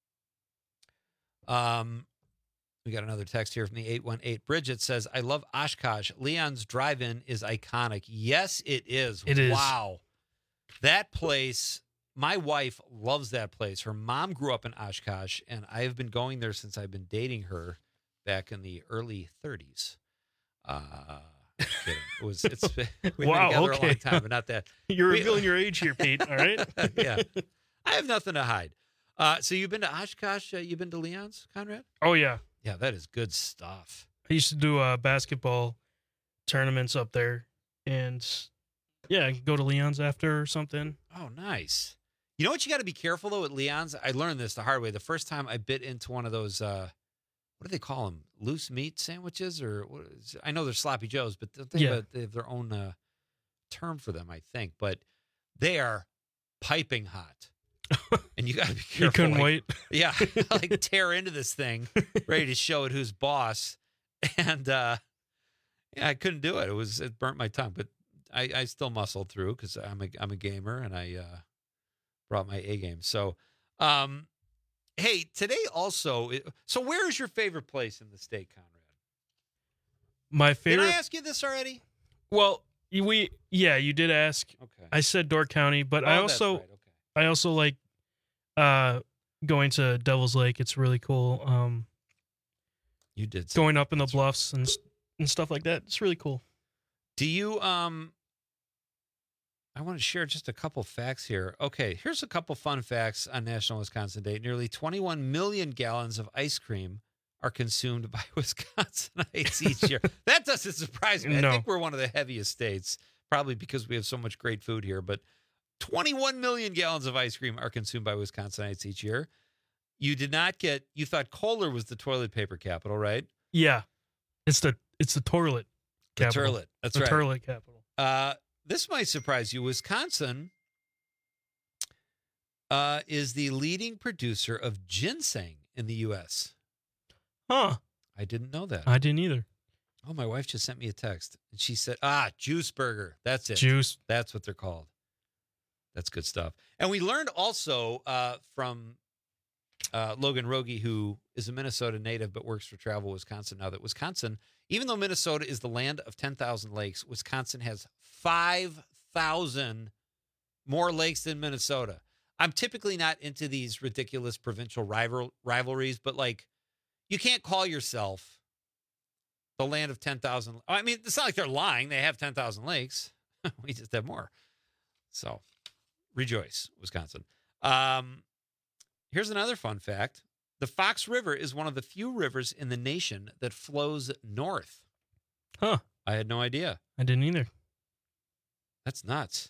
Um. We got another text here from the eight one eight. Bridget says, I love Oshkosh. Leon's Drive-In is iconic. Yes, it is. It is. Wow. That place, my wife loves that place. Her mom grew up in Oshkosh, and I have been going there since I've been dating back in the early thirties. Uh, kidding. It was, it's, we've Wow, been together okay. a long time, but not that. You're We- revealing your age here, Pete. All right. Yeah. I have nothing to hide. Uh, so you've been to Oshkosh? Uh, you've been to Leon's, Conrad? Oh, yeah. Yeah, that is good stuff. I used to do uh, basketball tournaments up there, and yeah, I could go to Leon's after or something. Oh, nice. You know what you got to be careful, though, at Leon's? I learned this the hard way. The first time I bit into one of those, uh, what do they call them? Loose meat sandwiches? Or what is, I know they're sloppy joes, but they, Yeah. have, a- they have their own uh, term for them, I think. But they are piping hot. And you got to be careful. You couldn't like- wait. Yeah, like tear into this thing, ready to show it who's boss. And uh, yeah, I couldn't do it. It was it burnt my tongue, but I, I still muscled through because I'm a I'm a gamer and I uh, brought my A game. So, um, hey, today also. So, where is your favorite place in the state, Conrad? My favorite. Did I ask you this already? Well, you- we yeah, you did ask. Okay. I said Door County, but I Oh, that's also right, okay. I also like uh going to Devil's Lake. It's really cool. Um, you did going up in the bluffs and s- and stuff like that. It's really cool. Do you um? I want to share just a couple facts here. Okay, here's a couple fun facts on National Wisconsin Day. Nearly twenty-one million gallons of ice cream are consumed by Wisconsinites each year. That doesn't surprise me. I No. think we're one of the heaviest states, probably because we have so much great food here. But twenty-one million gallons of ice cream are consumed by Wisconsinites each year. You did not get. You thought Kohler was the toilet paper capital, right? Yeah, it's the it's the toilet. The capital. turlet. That's the right. Turlet capital. Uh, this might surprise you. Wisconsin uh, is the leading producer of ginseng in the U S Huh? I didn't know that. I didn't either. Oh, my wife just sent me a text. And she said, ah, Juice Burger. That's it. Juice. That's what they're called. That's good stuff. And we learned also uh, from uh, Logan Rogie, who is a Minnesota native but works for Travel Wisconsin now, that Wisconsin, even though Minnesota is the land of ten thousand lakes, Wisconsin has five thousand more lakes than Minnesota. I'm typically not into these ridiculous provincial rival rivalries, but like, you can't call yourself the land of ten thousand. I mean, it's not like they're lying. They have ten thousand lakes. We just have more. So rejoice, Wisconsin. Um, here's another fun fact. The Fox River is one of the few rivers in the nation that flows north. Huh. I had no idea. I didn't either. That's nuts.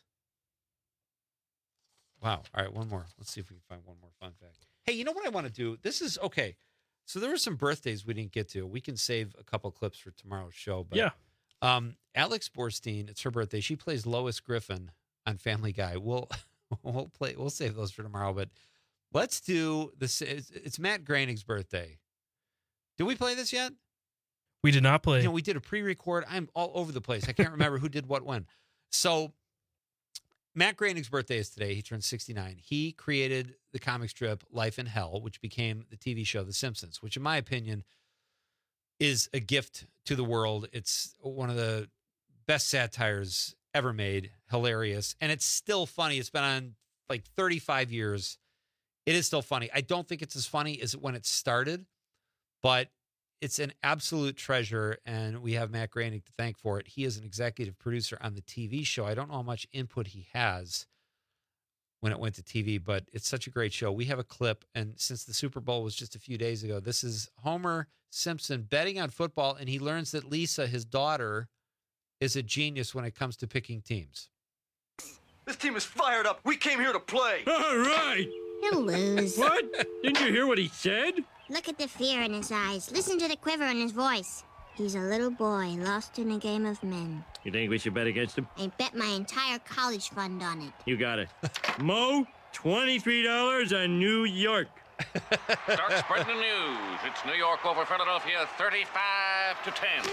Wow. All right, one more. Let's see if we can find one more fun fact. Hey, you know what I want to do? This is, okay, so there were some birthdays we didn't get to. We can save a couple clips for tomorrow's show. But, yeah. Um, Alex Borstein, it's her birthday. She plays Lois Griffin on Family Guy. We'll we'll play. We'll save those for tomorrow. But let's do this. It's, it's Matt Groening's birthday. Did we play this yet? We did not play. You know, we did a pre-record. I'm all over the place. I can't remember who did what when. So Matt Groening's birthday is today. He turned sixty-nine. He created the comic strip Life in Hell, which became the T V show The Simpsons, which in my opinion is a gift to the world. It's one of the best satires ever made. Hilarious. And it's still funny. It's been on like thirty-five years. It is still funny. I don't think it's as funny as when it started, but it's an absolute treasure, and we have Matt Groening to thank for it. He is an executive producer on the T V show. I don't know how much input he has when it went to T V, but it's such a great show. We have a clip, and since the Super Bowl was just a few days ago, this is Homer Simpson betting on football, and he learns that Lisa, his daughter, is a genius when it comes to picking teams. This team is fired up. We came here to play. All right. He'll lose. What? Didn't you hear what he said? Look at the fear in his eyes. Listen to the quiver in his voice. He's a little boy lost in a game of men. You think we should bet against him? I bet my entire college fund on it. You got it. Mo, twenty-three dollars on New York. Start spreading the news. It's New York over Philadelphia, thirty-five to ten.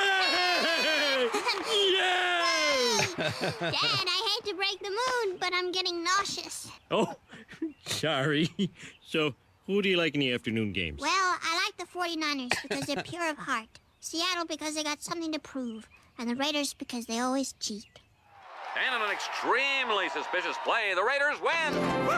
Yay! Yay! Dad, I hate to break the moon, but I'm getting nauseous. Oh, sorry. So, who do you like in the afternoon games? Well, I like the forty-niners because they're pure of heart. Seattle because they got something to prove. And the Raiders because they always cheat. And in an extremely suspicious play, the Raiders win.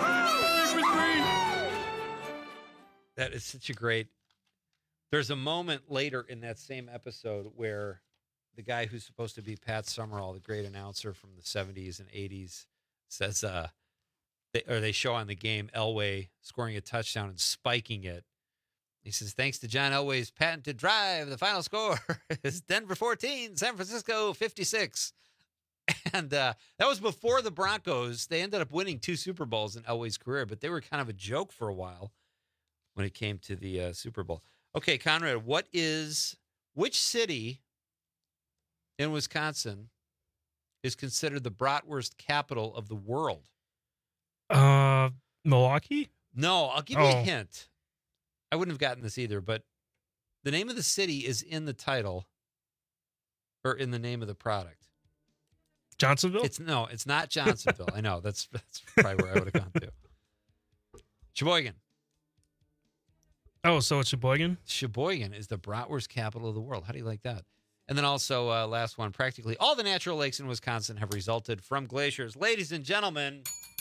That is such a great... There's a moment later in that same episode where the guy who's supposed to be Pat Summerall, the great announcer from the seventies and eighties, says, uh, they, or they show on the game Elway scoring a touchdown and spiking it. He says, thanks to John Elway's patented drive, the final score is Denver fourteen, San Francisco fifty-six. And uh, that was before the Broncos. They ended up winning two Super Bowls in Elway's career, but they were kind of a joke for a while when it came to the uh, Super Bowl. Okay, Conrad, what is, which city in Wisconsin is considered the bratwurst capital of the world? Uh, Milwaukee? No, I'll give you Oh. a hint. I wouldn't have gotten this either, but the name of the city is in the title or in the name of the product. Johnsonville? It's no, it's not Johnsonville. I know. That's that's probably where I would have gone to. Sheboygan. Oh, so it's Sheboygan? Sheboygan is the bratwurst capital of the world. How do you like that? And then also, uh, last one, practically all the natural lakes in Wisconsin have resulted from glaciers. Ladies and gentlemen,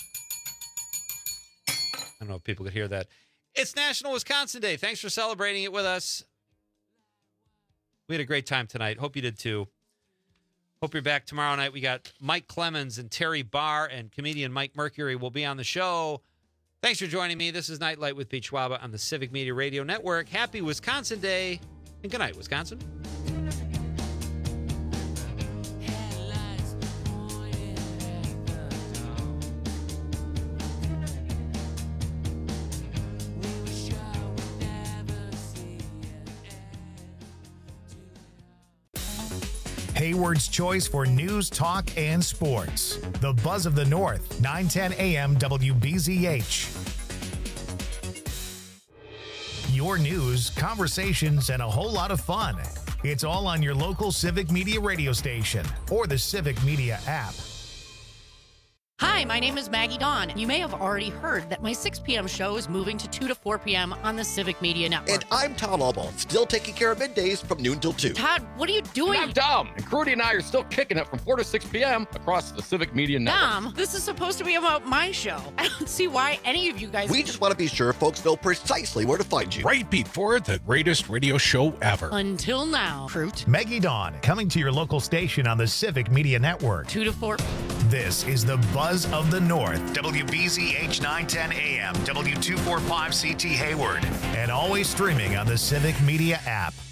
I don't know if people could hear that. It's National Wisconsin Day. Thanks for celebrating it with us. We had a great time tonight. Hope you did too. Hope you're back tomorrow night. We got Mike Clemens and Terry Barr and comedian Mike Mercury will be on the show. Thanks for joining me. This is Nightlight with Pete Schwaba on the Civic Media Radio Network. Happy Wisconsin Day, and good night, Wisconsin. Hayward's choice for news, talk, and sports. The Buzz of the North, nine ten A M W B Z H. Your news, conversations, and a whole lot of fun. It's all on your local Civic Media radio station or the Civic Media app. Hi, my name is Maggie Dawn. You may have already heard that my six p.m. show is moving to two to four p.m. on the Civic Media Network. And I'm Todd Albaugh, still taking care of middays from noon till two. Todd, what are you doing? And I'm Dom, and Crudy and I are still kicking it from four to six p.m. across the Civic Media Network. Dom, this is supposed to be about my show. I don't see why any of you guys... We just want to be sure folks know precisely where to find you. Right before the greatest radio show ever. Until now. Fruit. Maggie Dawn, coming to your local station on the Civic Media Network. Two to four. This is the Buzz of the North, W B Z H nine ten A M, W two forty-five C T Hayward, and always streaming on the Civic Media app.